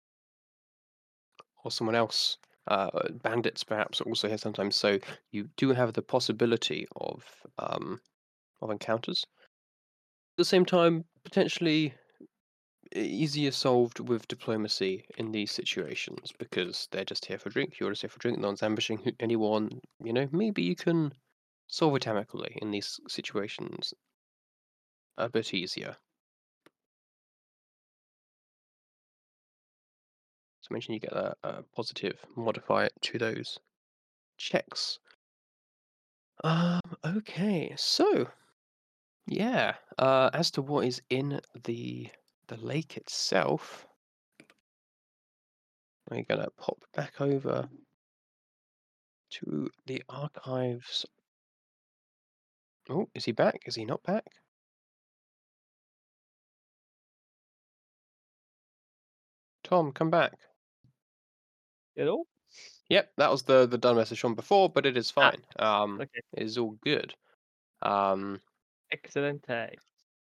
or someone else, uh, bandits perhaps are also here sometimes. So you do have the possibility of um of encounters. At the same time, potentially easier solved with diplomacy in these situations because they're just here for drink. You're just here for drink. No one's ambushing who- anyone. You know, maybe you can solve it amicably in these situations a bit easier. So mention you get a, a positive modifier to those checks. Um. Okay. So yeah. Uh. As to what is in the the lake itself, we're gonna pop back over to the archives. Oh, is he back? Is he not back? Tom, come back. you know? Yep, that was the the done message from before, but it is Ah, fine. Um, okay. it is all good. Um, Excelente.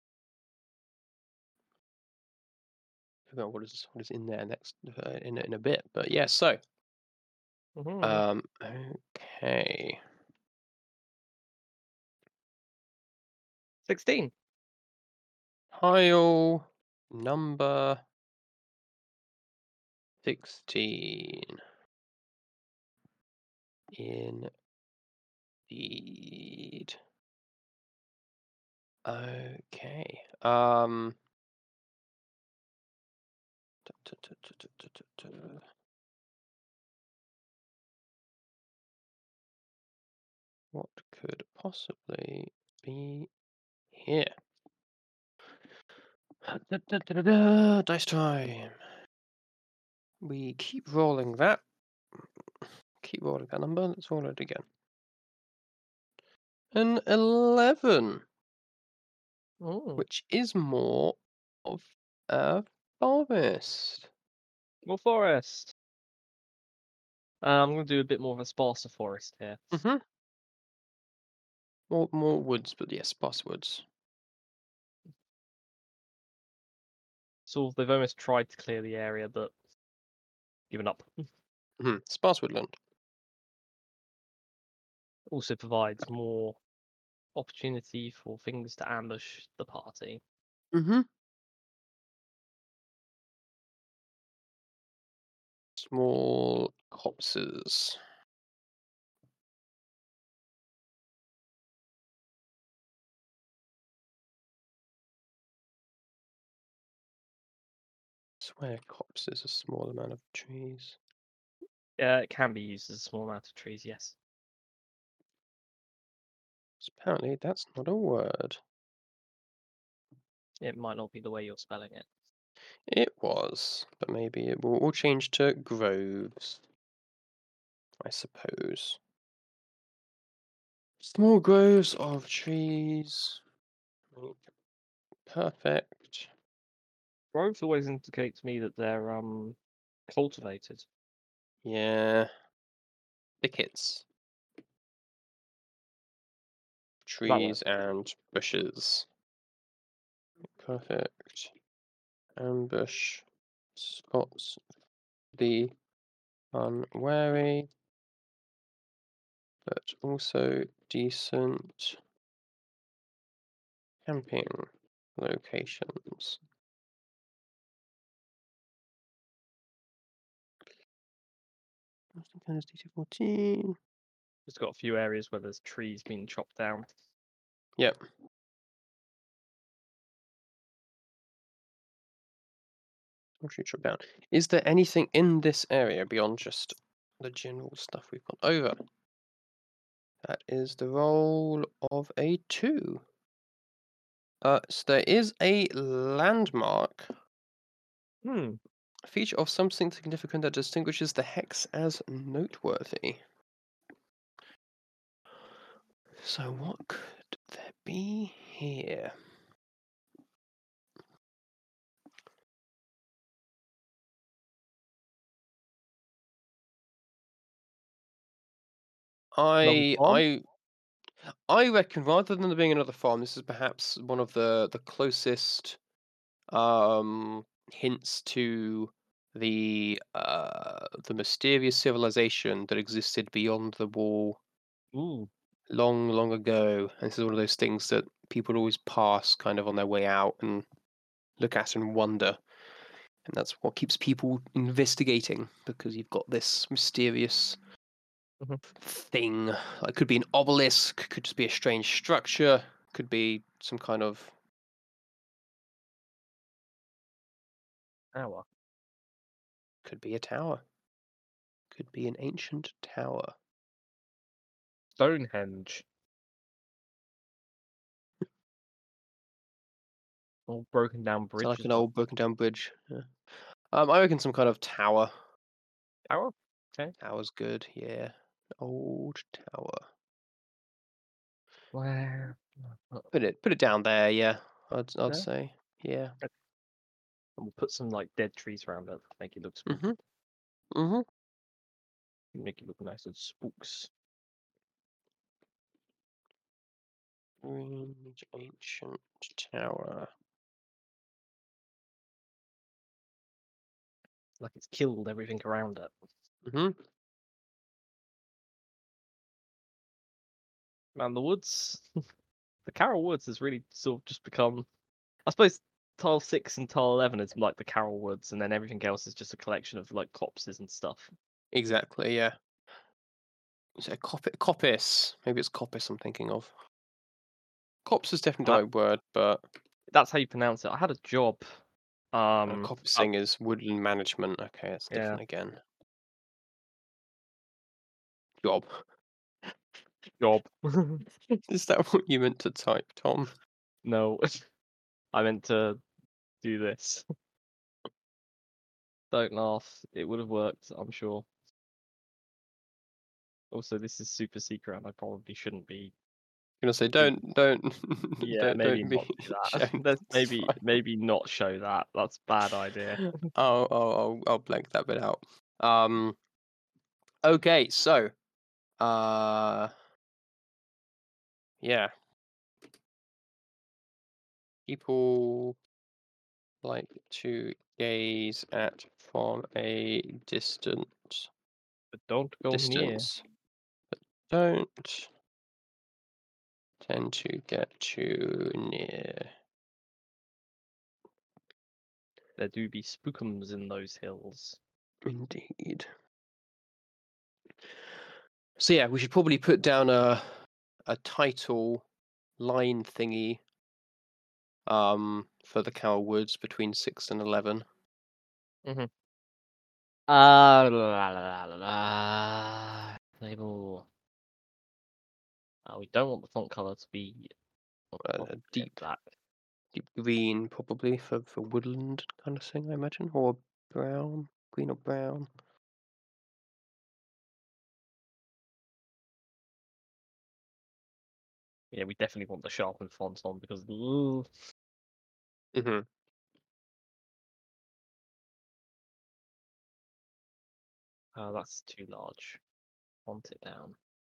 forgot what is what is in there next uh, in in a bit, but yeah. So, Mm-hmm. um, okay, Sixteen. tile number sixteen. Indeed. Okay. Um. tu- tu- tu- tu- tu- tu- tu- tu. What could possibly be here? Da, da, da, da, da. Dice time. We keep rolling that. Keep rolling that number. Let's roll it again. An eleven, Oh, which is more of a forest. more forest. Uh, I'm going to do a bit more of a sparser forest here. Mm-hmm. More, more woods, but yes, sparse woods. So they've almost tried to clear the area, but given up. Mm-hmm. Sparse woodland. Also provides more opportunity for things to ambush the party. Mm-hmm. Small copses. Swear copse is a small amount of trees. Yeah, it can be used as a small amount of trees, yes. Apparently, that's not a word. It might not be the way you're spelling it. It was, but maybe it will all change to groves, I suppose. Small groves of trees. Perfect. Groves always indicate to me that they're um cultivated. Yeah. Thickets. That works. Trees and bushes. Perfect. Ambush spots the unwary, but also decent camping locations. D T fourteen. It's got a few areas where there's trees being chopped down. Yep. Tree chop down. Is there anything in this area beyond just the general stuff we've gone over? That is the roll of a two. Uh, so there is a landmark, Hmm. a feature of something significant that distinguishes the hex as noteworthy. So what could there be here? Another I farm? I I reckon rather than there being another farm, this is perhaps one of the the closest um hints to the uh the mysterious civilization that existed beyond the wall Ooh. long, long ago. And this is one of those things that people always pass kind of on their way out and look at and wonder. And that's what keeps people investigating because you've got this mysterious Mhm. thing. It could be an obelisk, could just be a strange structure, could be some kind of Hour. could be a tower. Could be an ancient tower. Stonehenge. All broken down It's bridge like as an well. old broken down bridge. Yeah. Um, I reckon some kind of tower. Tower? Okay. Tower's good, yeah. Old tower. Where? Uh, Put it put it down there, yeah. I'd I'd there? say. Yeah. And we'll put some like dead trees around it, make it look spooky. Mhm. Mhm. Make it look nice and spooks. Range ancient tower. Like it's killed everything around it. Mhm. Man, the woods. The Carroll Woods has really sort of just become. I suppose tile six and tile eleven is like the Carroll Woods, and then everything else is just a collection of like copses and stuff. Exactly, yeah. Is it a copy coppice? Maybe it's coppice I'm thinking of. Copse is definitely the Uh, right word, but that's how you pronounce it. I had a job. Uh, Um, uh, Coppicing is woodland management. Okay, it's yeah, different again. Job. job. Is that what you meant to type, Tom? No, I meant to do this. Don't laugh. It would have worked, I'm sure. Also, this is super secret, and I probably shouldn't be. I'm gonna say do- don't don't Yeah, don't maybe don't be not do that. showing Let's this maybe file. maybe not show that. That's a bad idea. I'll, I'll I'll I'll blank that bit out. Um. Okay, so uh, yeah, people like to gaze at from a distant But don't go near. distance, but don't tend to get too near. There do be spookums in those hills. Indeed. So yeah, we should probably put down a a title line thingy um for the Cow Woods between six and eleven. Mm-hmm. Uh, la, la, la, la. Label. Uh, we don't want the font color to be Uh, a deep black. deep green probably for for woodland kind of thing, I imagine, or brown, green or brown. Yeah, we definitely want the sharpened font on because ooh, Mm-hmm. uh, that's too large. Font it down.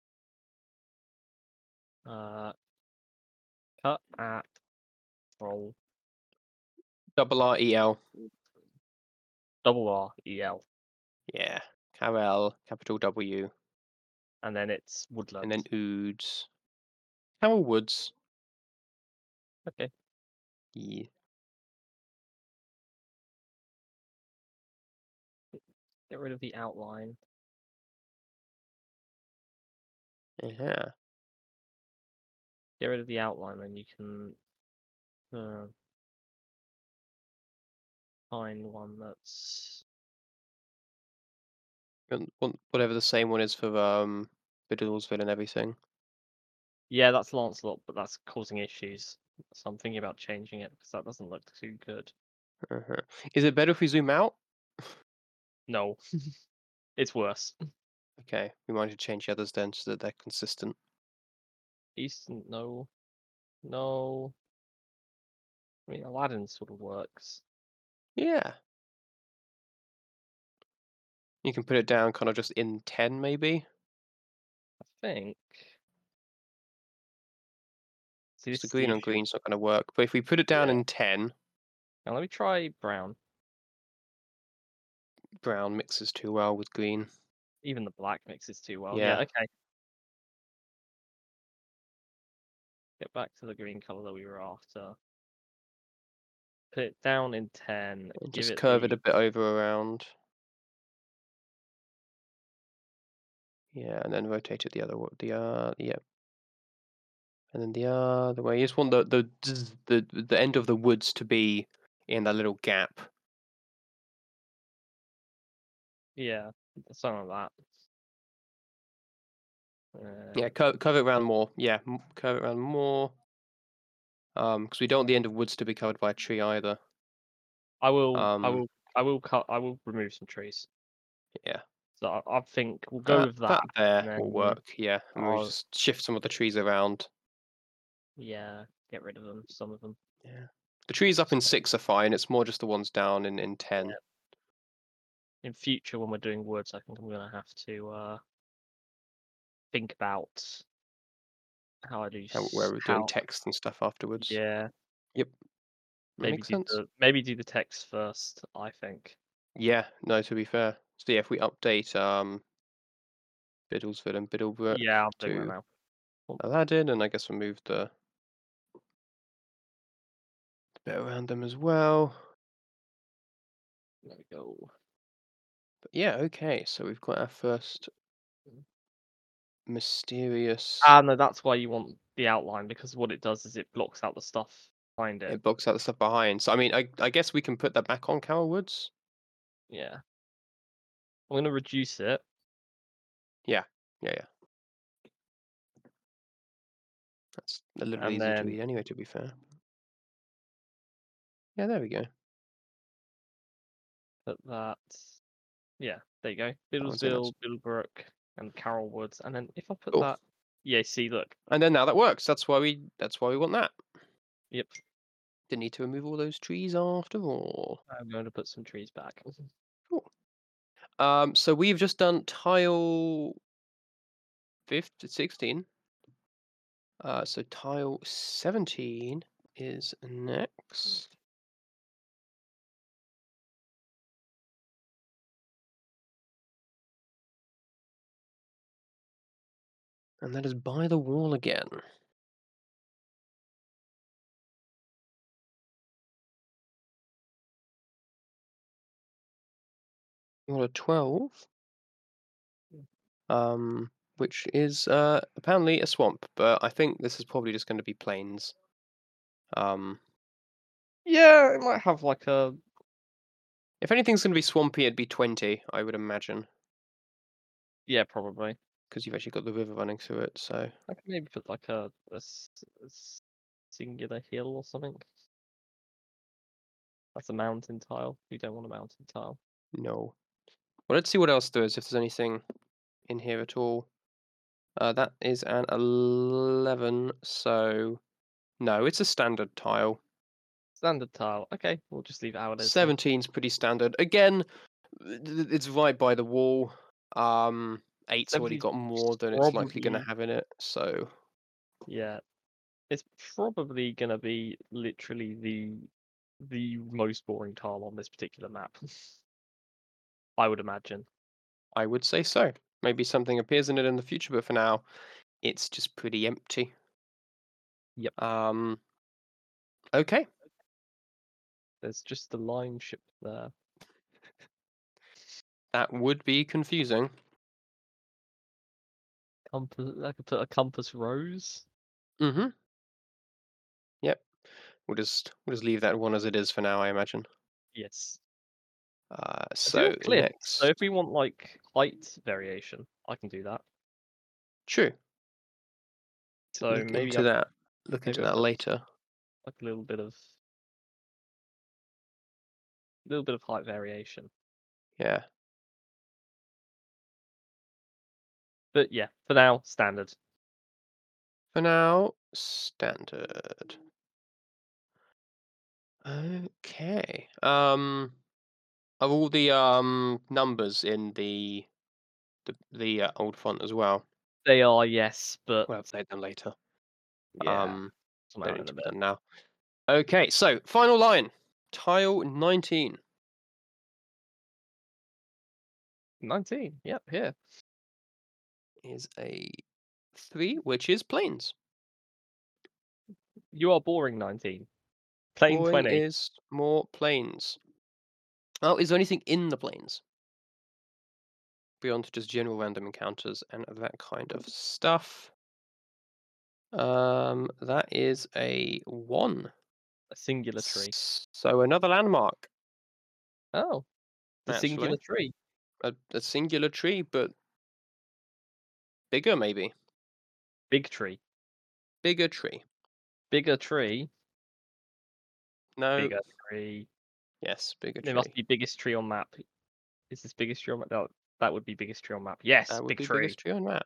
Uh, cut at roll Double R E L. double R E L, Yeah. Carel, capital W, and then it's woodland. and then Oods. Carel Woods. Okay. Yeah. Get rid of the outline. Yeah. Get rid of the outline, then you can uh, find one that's And wha- Whatever the same one is for um Biddlesville and everything. yeah, that's Lancelot, but that's causing issues. So I'm thinking about changing it because that doesn't look too good. Uh-huh. Is it better if we zoom out? No, it's worse. Okay, we might have to change the others then so that they're consistent. Eastern, no, no. I mean, Aladdin sort of works. Yeah. You can put it down kind of just in ten maybe. I think. See, Because this the is the green on issue. green's not going to work. But if we put it down Yeah. in ten, Now let me try brown. brown mixes too well with green. Even the black mixes too well. Yeah. Yeah, okay. Get back to the green color that we were after. Put it down in ten. And Give just it curve the it a bit over around. Yeah, and then rotate it the other way. The uh, yeah. And then the other way. You just want the the zzz, the the end of the woods to be in that little gap. yeah, something like that. Uh, Yeah, curve, curve it around more. Yeah, m- curve it around more. Um, because we don't want the end of woods to be covered by a tree either. I will, I Um, will, I will cut. I will remove some trees. yeah. So I, I think we'll go That with that. that there And will then work. Yeah, and we'll I'll, just shift some of the trees around. yeah, get rid of them. Some of them. Yeah. The trees up in six are fine. It's more just the ones down in in ten. In future, when we're doing woods, I think I'm gonna have to uh think about how I do How, s- where we're doing how. text and stuff afterwards. Yeah, Yep. That maybe makes do sense. the maybe do the text first. I think. Yeah. No, to be fair. So yeah, if we update um Biddlesville and Biddlebrook Yeah, I'm doing that to now. Cool. Aladdin, and I guess we'll move the bit around them as well. There we go. But yeah, okay. So we've got our first mysterious. Ah, no, that's why you want the outline because what it does is it blocks out the stuff behind it. It blocks out the stuff behind. So I mean, I I guess we can put that back on Carol Woods. Yeah. I'm gonna reduce it. Yeah, yeah, yeah. That's a little And easier to then read anyway, to be fair. Yeah, there we go. put that. Yeah, there you go. That one's in it. Biddlesville, Biddlebrook, and Carol Woods. And then if I put Cool. that, yeah, see, look. And then now that works. That's why we that's why we want that. Yep. Didn't need to remove all those trees after all. I'm going to put some trees back. Cool. Um, so we've just done tile fifth to sixteen. Uh, so tile seventeen is next. And that is by the wall again. You want a twelve. Um, which is uh, apparently a swamp, but I think this is probably just going to be plains. Um, Yeah, it might have like a. if anything's going to be swampy, it'd be twenty, I would imagine, Yeah, probably. because you've actually got the river running through it. So I could maybe put like a, a s- a s- singular hill or something. That's a mountain tile. You don't want a mountain tile. no. Well, let's see what else there is. If there's anything in here at all. Uh, that is an eleven. So no, it's a standard tile. Standard tile. Okay, we'll just leave it how it is. then. seventeen's pretty standard. Again, th- th- it's right by the wall. Um, eight's already seventeen's got more than it's likely going to probably- have in it. So Yeah, it's probably gonna be literally the the most boring tile on this particular map. I would imagine. I would say so. Maybe something appears in it in the future, but for now, it's just pretty empty. Yep. Um. Okay. There's just the line ship there. That would be confusing. Compass. I could put a compass rose. Mm-hmm. Yep. We'll just we'll just leave that one as it is for now, I imagine. Yes. Uh, I do so have cliffs, next, so if we want like height variation, I can do that. true. So Look maybe into I that. Look maybe into I that put later. like a little bit of little bit of height variation. Yeah. But yeah, for now, standard. For now, standard. Okay. Um, are all the um numbers in the the the uh, old font as well? They are, yes, but We'll update them later. yeah, Um, come they out need in to a be bit. done now. Okay, so final line, tile nineteen nineteen, yep, here. is a three, which is plains. You are boring nineteen. Plain Boring twenty. is more plains. Oh, is there anything in the plains? Beyond just general random encounters and that kind of stuff. Um, that is a one. A singular tree. S- So another landmark, Oh, the singular actually. tree. A, a singular tree, but bigger maybe. Big tree. Bigger tree. Bigger tree. No. Bigger tree. Yes, bigger It tree. must be biggest tree on map. Is this biggest tree on map? No, that would be biggest tree on map. Yes, That would big be tree. biggest tree on map.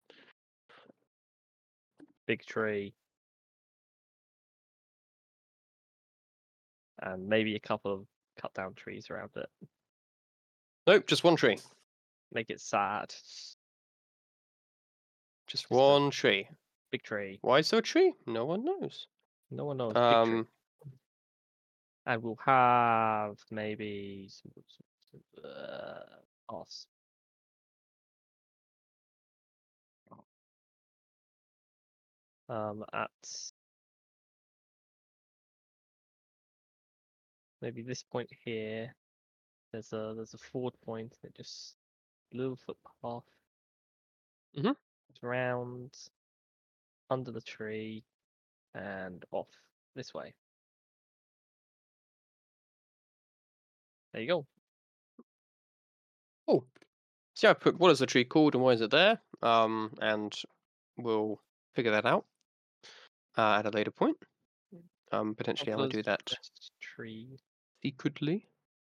Big tree. And maybe a couple of cut down trees around it. Nope, just one tree. Make it sad. Just a- one tree. Big tree. Why is there a tree? No one knows. No one knows. Big tree. Um, And we'll have maybe some, some, some, uh, us. Um, at maybe this point here, there's a there's a forward point that just little footpath. Mhm. It's round under the tree and off this way. There you go. Oh, see, I put what is the tree called and why is it there? Um, and we'll figure that out uh, at a later point. Um, potentially, I might do Traveller's that Rest tree. secretly.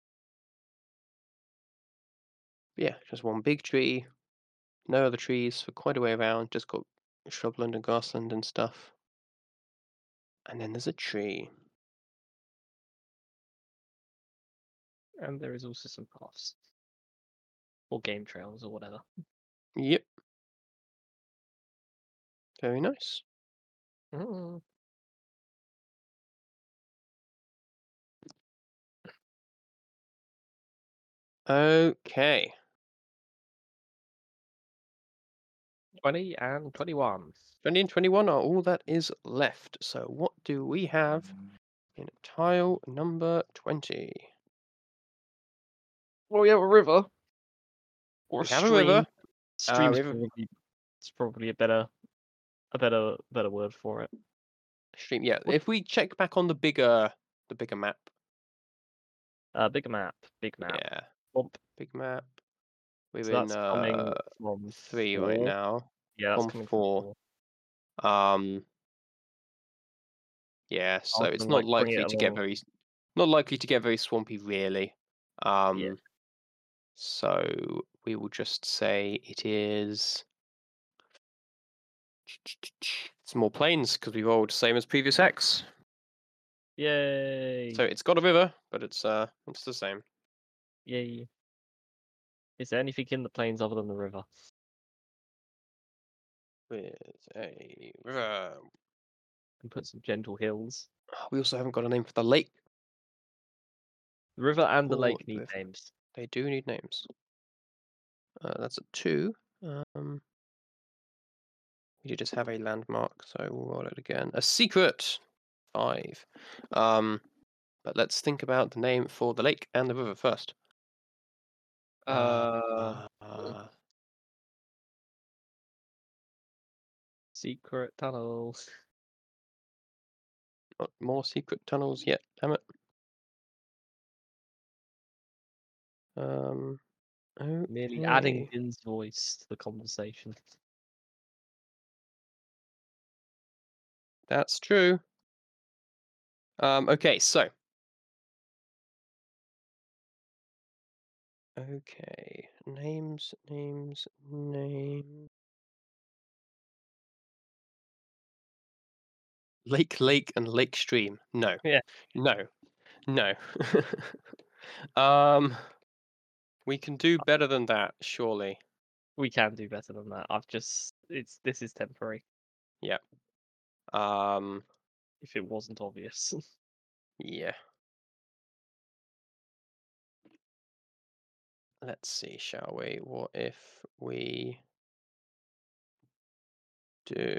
Yeah, just one big tree. No other trees for quite a way around. Just got shrubland and grassland and stuff. And then there's a tree. And there is also some paths. Or game trails or whatever. Yep. Very nice. Mm. Okay. twenty and twenty-one. twenty and twenty-one are all that is left. So what do we have in tile number twenty? Well, we have a river. Or We a have a stream. river. Uh, Stream's river probably it's probably a better a better better word for it. stream. Yeah. What- If we check back on the bigger the bigger map. Uh, big map, big map. Yeah. Bump. Big map. We're So in that's coming uh from three right four. now. Yeah, that's From coming from four. four. Um. Yeah. So Rather it's than, not like, bring it likely to get along. very not likely to get very swampy, really. Um. Yeah. So we will just say it is. It's more plains because we rolled same as previous X. Yay! So it's got a river, but it's uh it's the same. Yay! Is there anything in the plains other than the river? With a river. And put some gentle hills. We also haven't got a name for the lake. The river and the Or lake the need river. names. They do need names. Uh, that's a two. Um, we do just have a landmark, so we'll roll it again. A secret. Five. Um, but let's think about the name for the lake and the river first. Uh, uh, secret tunnels. not more secret tunnels yet. Damn it. Um, Merely adding okay. Din's voice to the conversation. That's true. Um, okay, so. Okay, names, names, names. Lake, lake, and lake stream. No. Yeah. No. No. um, we can do better than that, surely. We can do better than that. I've just it's this is temporary. Yeah. Um. If it wasn't obvious. Yeah. Let's see, shall we? What if we do?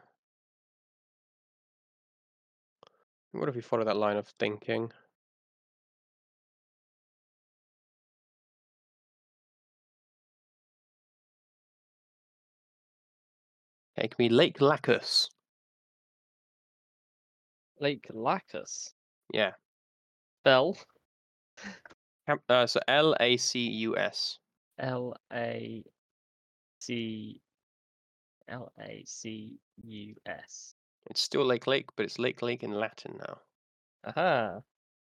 What if we follow that line of thinking? It can be Lake Lacus. Lake Lacus. Yeah. Bell. Cap- Uh, so L A C U S. L A C L A C U S. It's still Lake Lake, but it's Lake Lake in Latin now. Aha.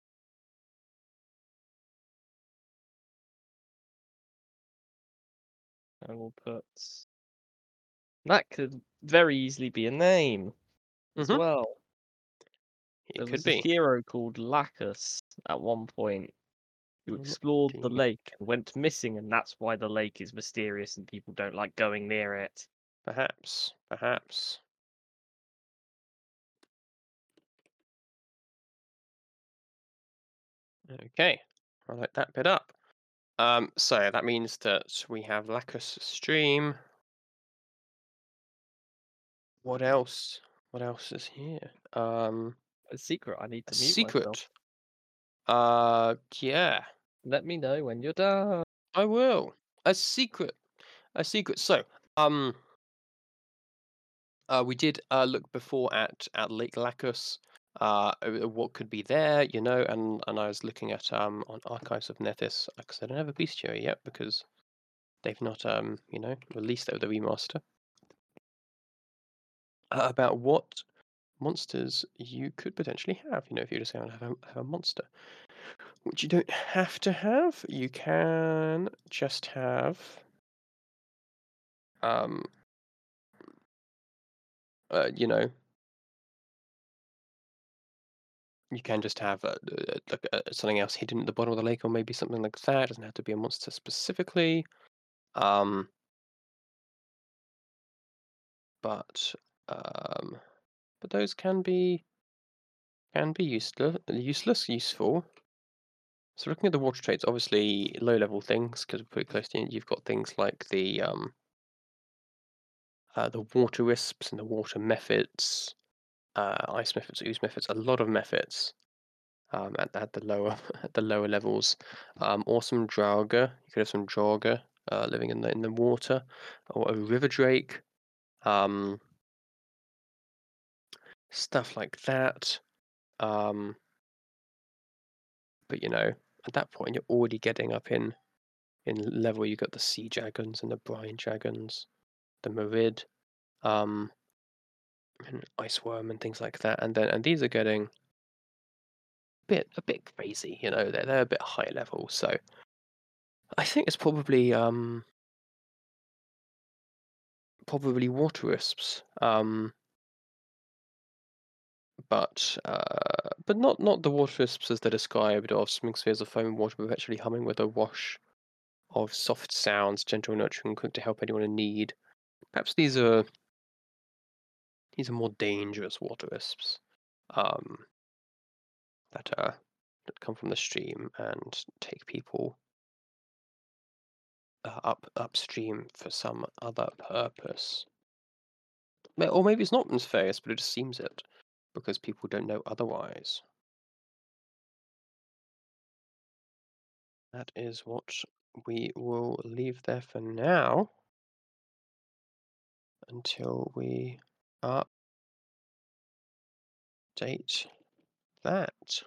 I will put that could very easily be a name as Mhm. well. It There could was a be. hero called Lacus at one point who Mm, explored the the- lake and went missing, and that's why the lake is mysterious and people don't like going near it. Perhaps. Perhaps. Okay. I like that bit up. Um, so that means that we have Lacus Stream. What else? What else is here? Um, A secret. I need a to mute myself. secret. Uh, yeah, Let me know when you're done. I will. A secret. A secret. So, um, uh, we did uh look before at at Lake Lacus. uh, uh, what could be there, you know, and and I was looking at um on Archives of Nethys, because I don't have a bestiary yet because they've not um you know released it with the remaster, uh, about what monsters you could potentially have. You know, if you're just going to have a, have a monster, which you don't have to have, you can just have um uh, you know you can just have uh, uh, like, uh, something else hidden at the bottom of the lake, or maybe something like that. It doesn't have to be a monster specifically. Um, but um, but those can be can be useless, useless, useful. So looking at the water traits, obviously low level things because we're pretty close to it. You've got things like the um, uh, the water wisps and the water methods, uh, ice methods, ooze methods, a lot of methods um, at, at the lower at the lower levels. Um, awesome Draugr. You could have some Draugr uh, living in the in the water, or a river drake. Um, stuff like that. Um, but you know, at that point, you're already getting up in in level. You got the sea dragons and the brine dragons, the Marid, um, and ice worm and things like that. And then and these are getting a bit a bit crazy. You know, they're they're a bit high level. So I think it's probably um probably water wisps. Um, but uh, but not not the water wisps as they're described of swimming spheres of foam and water perpetually humming with a wash of soft sounds, gentle, nurturing, quick to help anyone in need. Perhaps these are these are more dangerous water wisps, um, that are that come from the stream and take people uh, up upstream for some other purpose. Or maybe it's not nefarious, but it just seems it because people don't know otherwise. That is what we will leave there for now until we update that.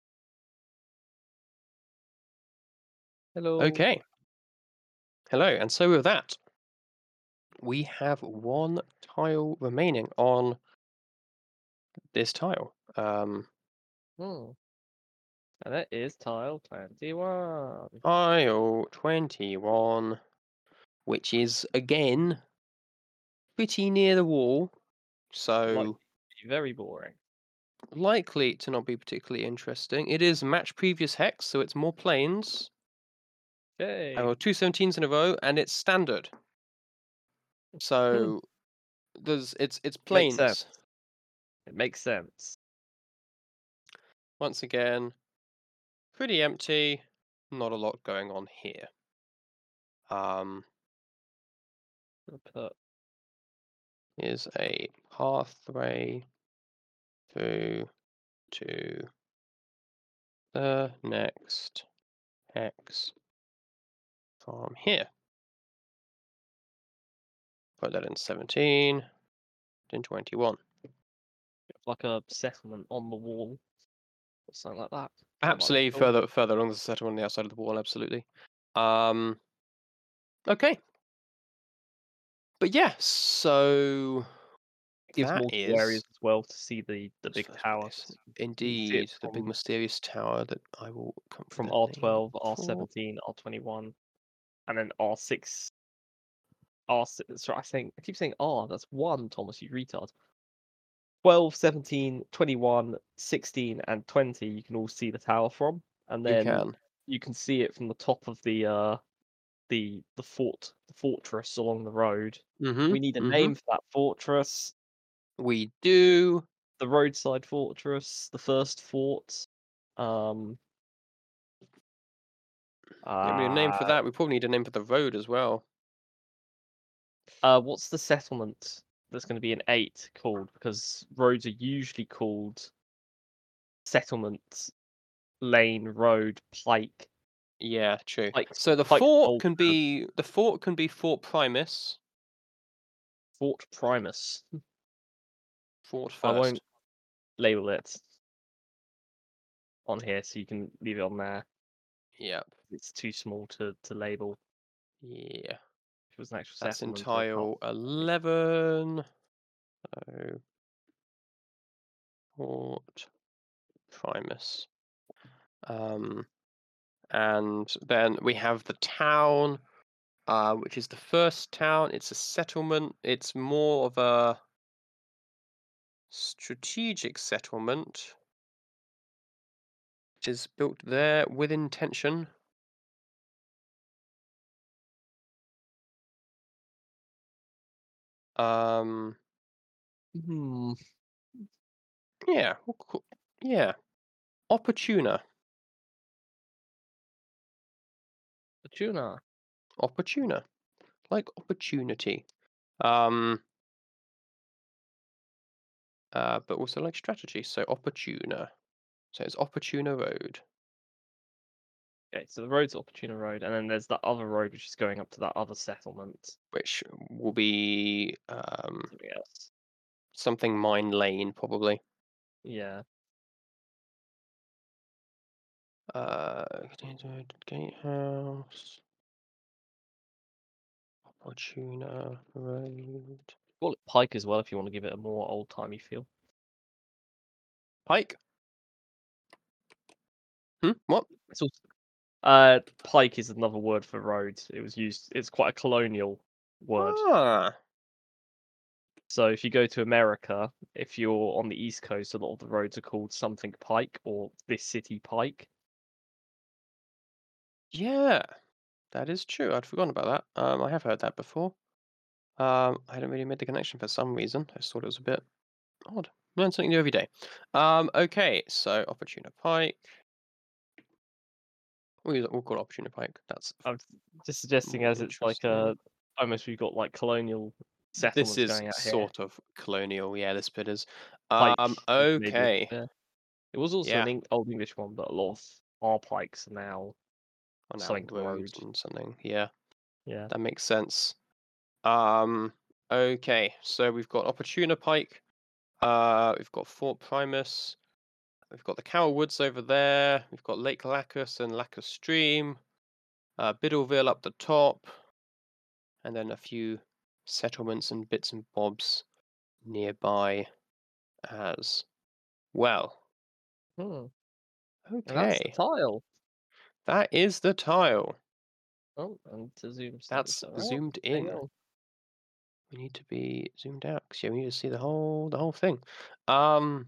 Hello. Okay. Hello, and so with that, we have one tile remaining on this tile. Um, Hmm. And that is tile twenty-one. tile twenty-one, which is again pretty near the wall, Like, so very boring. likely to not be particularly interesting. It is match previous hex, so it's more planes. I Okay. rolled two seventeens in a row, and it's standard. Hmm. So there's it's it's Makes planes. sense. It makes sense. Once again, pretty empty. Not a lot going on here. Um, Gonna put is a pathway through to the next hex from here. Put that in seventeen, then twenty-one. like a settlement on the wall or something like that. That might be Absolutely, cool. further further along the settlement on the outside of the wall. Absolutely. Um, okay, but yeah, so Gives that multiple areas is as well to see the the its big first tower. place. 'Cause you can see it Indeed, the big from mysterious tower that I will come from with a R name twelve, R for. seventeen, R twenty-one, and then R six. R six. Sorry, I think I keep saying R. That's one. Thomas, you retard. twelve, seventeen, twenty-one, sixteen, and twenty. You can all see the tower from, and You then can. you can see it from the top of the uh the the fort the fortress along the road. Mm-hmm. We need a Mm-hmm. name for that fortress. We do. The roadside fortress, the first fort. Um Yeah, we need a name for uh, that. We probably need a name for the road as well. uh what's the settlement that's going to be an eight called? Because roads are usually called settlement, lane, road, pike, Yeah, true. pike, So the pike fort old can be the fort can be Fort Primus. Fort Primus. Fort I first. won't label it. on here, so you can leave it on there. Yep. It's too small to to label. Yeah. If it was an actual That's in settlement or a tile part. eleven. So, Port Primus. Um, and then we have the town, uh, which is the first town. It's a settlement. It's more of a strategic settlement, which is built there with intention. Um, Hmm. yeah, we'll call- yeah, Opportuna, Fortuna. Opportuna, like opportunity. Um, uh, but also like strategy. So Opportuna. So it's Opportuna Road. Okay, so the road's Opportuna Road, and then there's that other road which is going up to that other settlement. Which will be um, Something else. something Mine Lane, probably. Yeah. Uh, Gatehouse, Opportuna Road, Call it Pike as well if you want to give it a more old timey feel. Pike. Hmm. What? It's also, uh, Pike is another word for road. It was used. It's quite a colonial word. Ah, So if you go to America, if you're on the East Coast, a lot of the roads are called something Pike or this city Pike. yeah, that is true. I'd forgotten about that. Um, I have heard that before. Um, I hadn't really made the connection for some reason. I just thought it was a bit odd. Learn something new every day. Um, okay, so Opportuna Pike. We we'll call it Opportuna Pike. That's I'm just suggesting more as it's like a interesting. almost we've got like colonial This settlements is going out here. sort of colonial. Yeah, this bit is. Pike Um, is maybe okay. yeah. It was also Yeah, an Eng- old English one, but a lot of our pikes are now on our something roads road. and something. Yeah, Yeah. that makes sense. Um, okay, so we've got Opportuna Pike. Uh, we've got Fort Primus. We've got the Carroll Woods over there. We've got Lake Lacus and Lacus Stream. Uh, Biddleville up the top, and then a few settlements and bits and bobs nearby as well. Hmm. And that's the Okay, tile. that is the tile. Oh, and to zoom slightly That's so out. zoomed Hang in. on. We need to be zoomed out because yeah, we need to see the whole the whole thing. Um,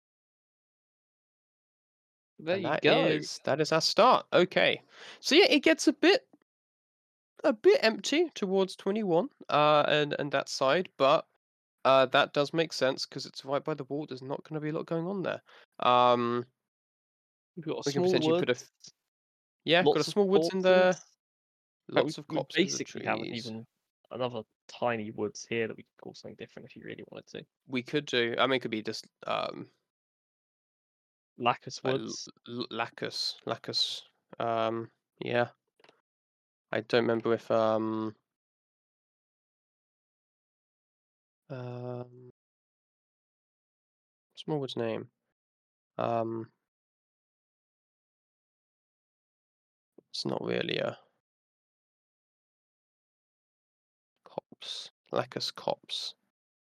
There and you that go. is that is our start. Okay, so yeah, it gets a bit a bit empty towards twenty-one, uh, and and that side, but uh, that does make sense because it's right by the wall. There's not going to be a lot going on there. Um, We've got a we can small potentially put a woods, f- yeah, got a lots of small woods in there, corpses. Like we, lots of we copses of basically have trees. even another tiny woods here that we could call something different if you really wanted to. We could do. I mean, it could be just um Lacus like l- Woods. l- lacus, lacus. Um, yeah. I don't remember if um um Smallwood's name. Um, it's not really a copse. Lacus copse.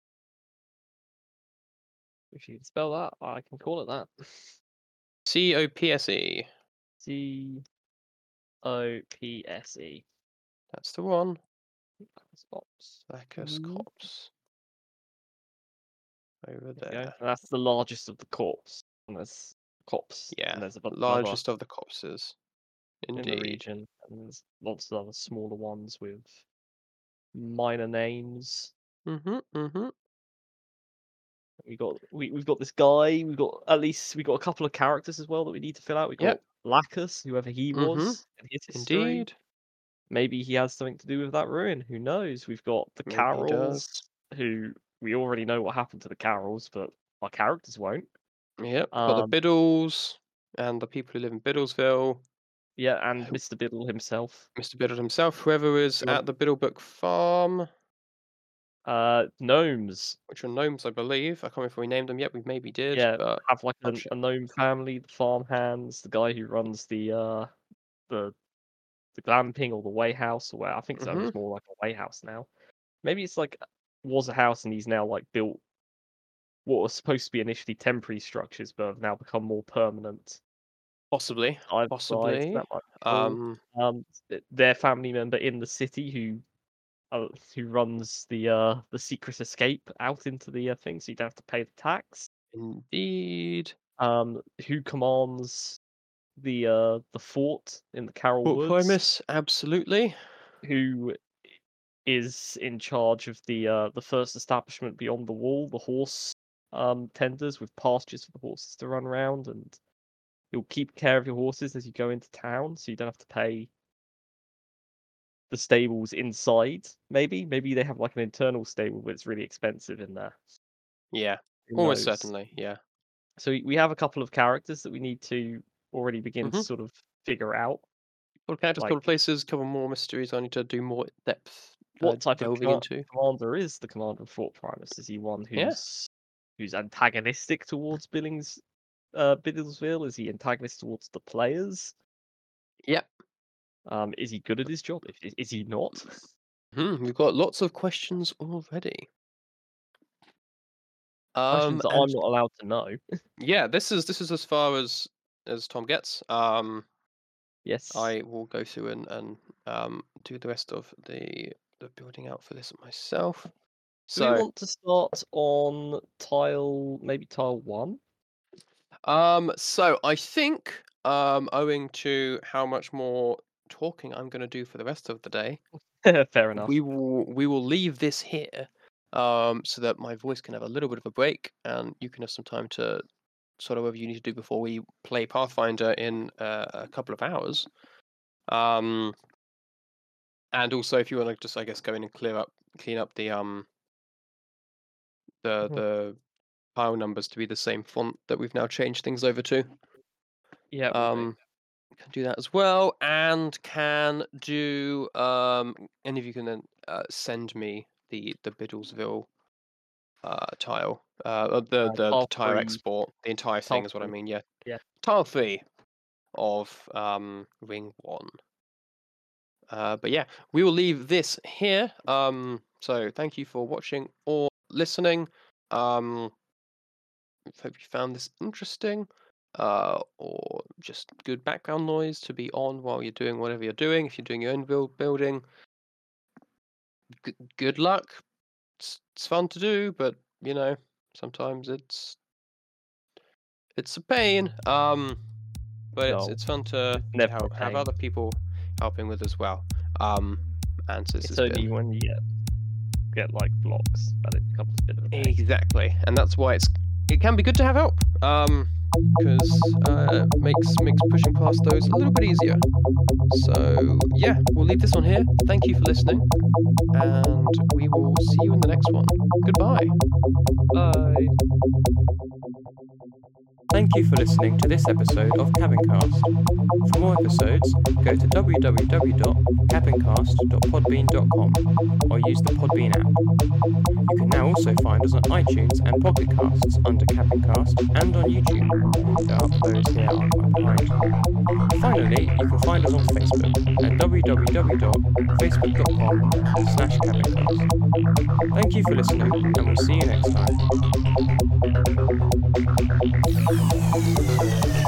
If you can spell that, I can call it that. C O P S E. C O P S E. That's the one. Spots. Lacus There copse. Over you go. there. And that's the largest of the corpse. And there's copse. Yeah. And there's a bunch of other Largest of the copses. in the Indeed. region. And there's lots of other smaller ones with minor names. Mm-hmm. Mm-hmm. We got we we've got this guy. We've got at least we got a couple of characters as well that we need to fill out. We got Yep. Lacus, whoever he Mm-hmm. was, and his history. Indeed. Maybe he has something to do with that ruin. Who knows? We've got the Maybe he Carrolls, does. who we already know what happened to the Carrolls, but our characters won't. Yep. We've got the Um, Biddles and the people who live in Biddlesville. yeah, and Who- mister Biddle himself. Mister Biddle himself, whoever is We want at the Biddlebrook farm. Uh, gnomes. which are gnomes, I believe. I can't remember if we named them yet. We maybe did, Yeah, but have like I'm a, sure. a gnome family, the farm hands, the guy who runs the uh the the glamping or the way house, or where I think so. hmm It's more like a way house now. Maybe it's like was a house and he's now like built what was supposed to be initially temporary structures, but have now become more permanent. Possibly, Either side, possibly. that might be cool. Um, Um, th- their family member in the city who uh, who runs the uh the secret escape out into the uh, thing, so you don't have to pay the tax. indeed. Um, who commands the uh the fort in the Carroll Fort Woods? Primus, absolutely. Who is in charge of the uh the first establishment beyond the wall, the horse um tenders with pastures for the horses to run around, and you'll keep care of your horses as you go into town, so you don't have to pay the stables inside. Maybe, maybe they have like an internal stable, but it's really expensive in there. Yeah, Who almost knows? certainly. Yeah. So we we have a couple of characters that we need to already begin to hmm sort of figure out, Couple of characters, couple of like places, couple more mysteries I need to do more depth uh, what type of delving co- into. commander is the commander of Fort Primus? Is he one Yeah. who's who's antagonistic towards Billings, uh, Biddlesville? Is he antagonist towards the players? Yeah. Um, is he good at his job? Is, is he not? Hmm, we've got lots of questions already. Um, Questions that and I'm not allowed to know. yeah, this is this is as far as as Tom gets. Um, Yes. I will go through and and um do the rest of the the building out for this myself. Do we So, want to start on tile, maybe tile one? um, so I think um, owing to how much more talking I'm going to do for the rest of the day, Fair enough. we will we will leave this here, um, so that my voice can have a little bit of a break, and you can have some time to sort of whatever you need to do before we play Pathfinder in uh, a couple of hours. Um, and also if you want to just, I guess, go in and clear up, clean up the um the Mhm. the file numbers to be the same font that we've now changed things over to. Yeah, we'll do. Um, can do that as well, and can do um any of you can then uh, send me the the Biddlesville uh tile, uh uh, the Uh, the, the tile tile three, export, the entire tile thing is what I three. mean. Yeah, Yeah. tile three of um ring one. Uh, but yeah, we will leave this here. Um, so thank you for watching or listening. Um, hope you found this interesting, uh, or just good background noise to be on while you're doing whatever you're doing. If you're doing your own build building, good, good luck. It's, it's fun to do, but you know, sometimes it's it's a pain. Um, but it's No, it's fun to it's to never a help, have pain. other people helping with as well. Um, and so this It's has been. only when you get get like blocks that it becomes a bit of a pain. Exactly, and that's why it's it can be good to have help, um, because uh, makes makes pushing past those a little bit easier. So yeah, we'll leave this one here. Thank you for listening, and we will see you in the next one. Goodbye. Bye. Thank you for listening to this episode of Cabincast. For more episodes, go to w w w dot cabincast dot podbean dot com or use the Podbean app. You can now also find us on iTunes and Pocket Casts under Cabincast and on YouTube. The uploads here are quite behind. Finally, you can find us on Facebook at w w w dot facebook dot com slash cabincast. Thank you for listening, and we'll see you next time.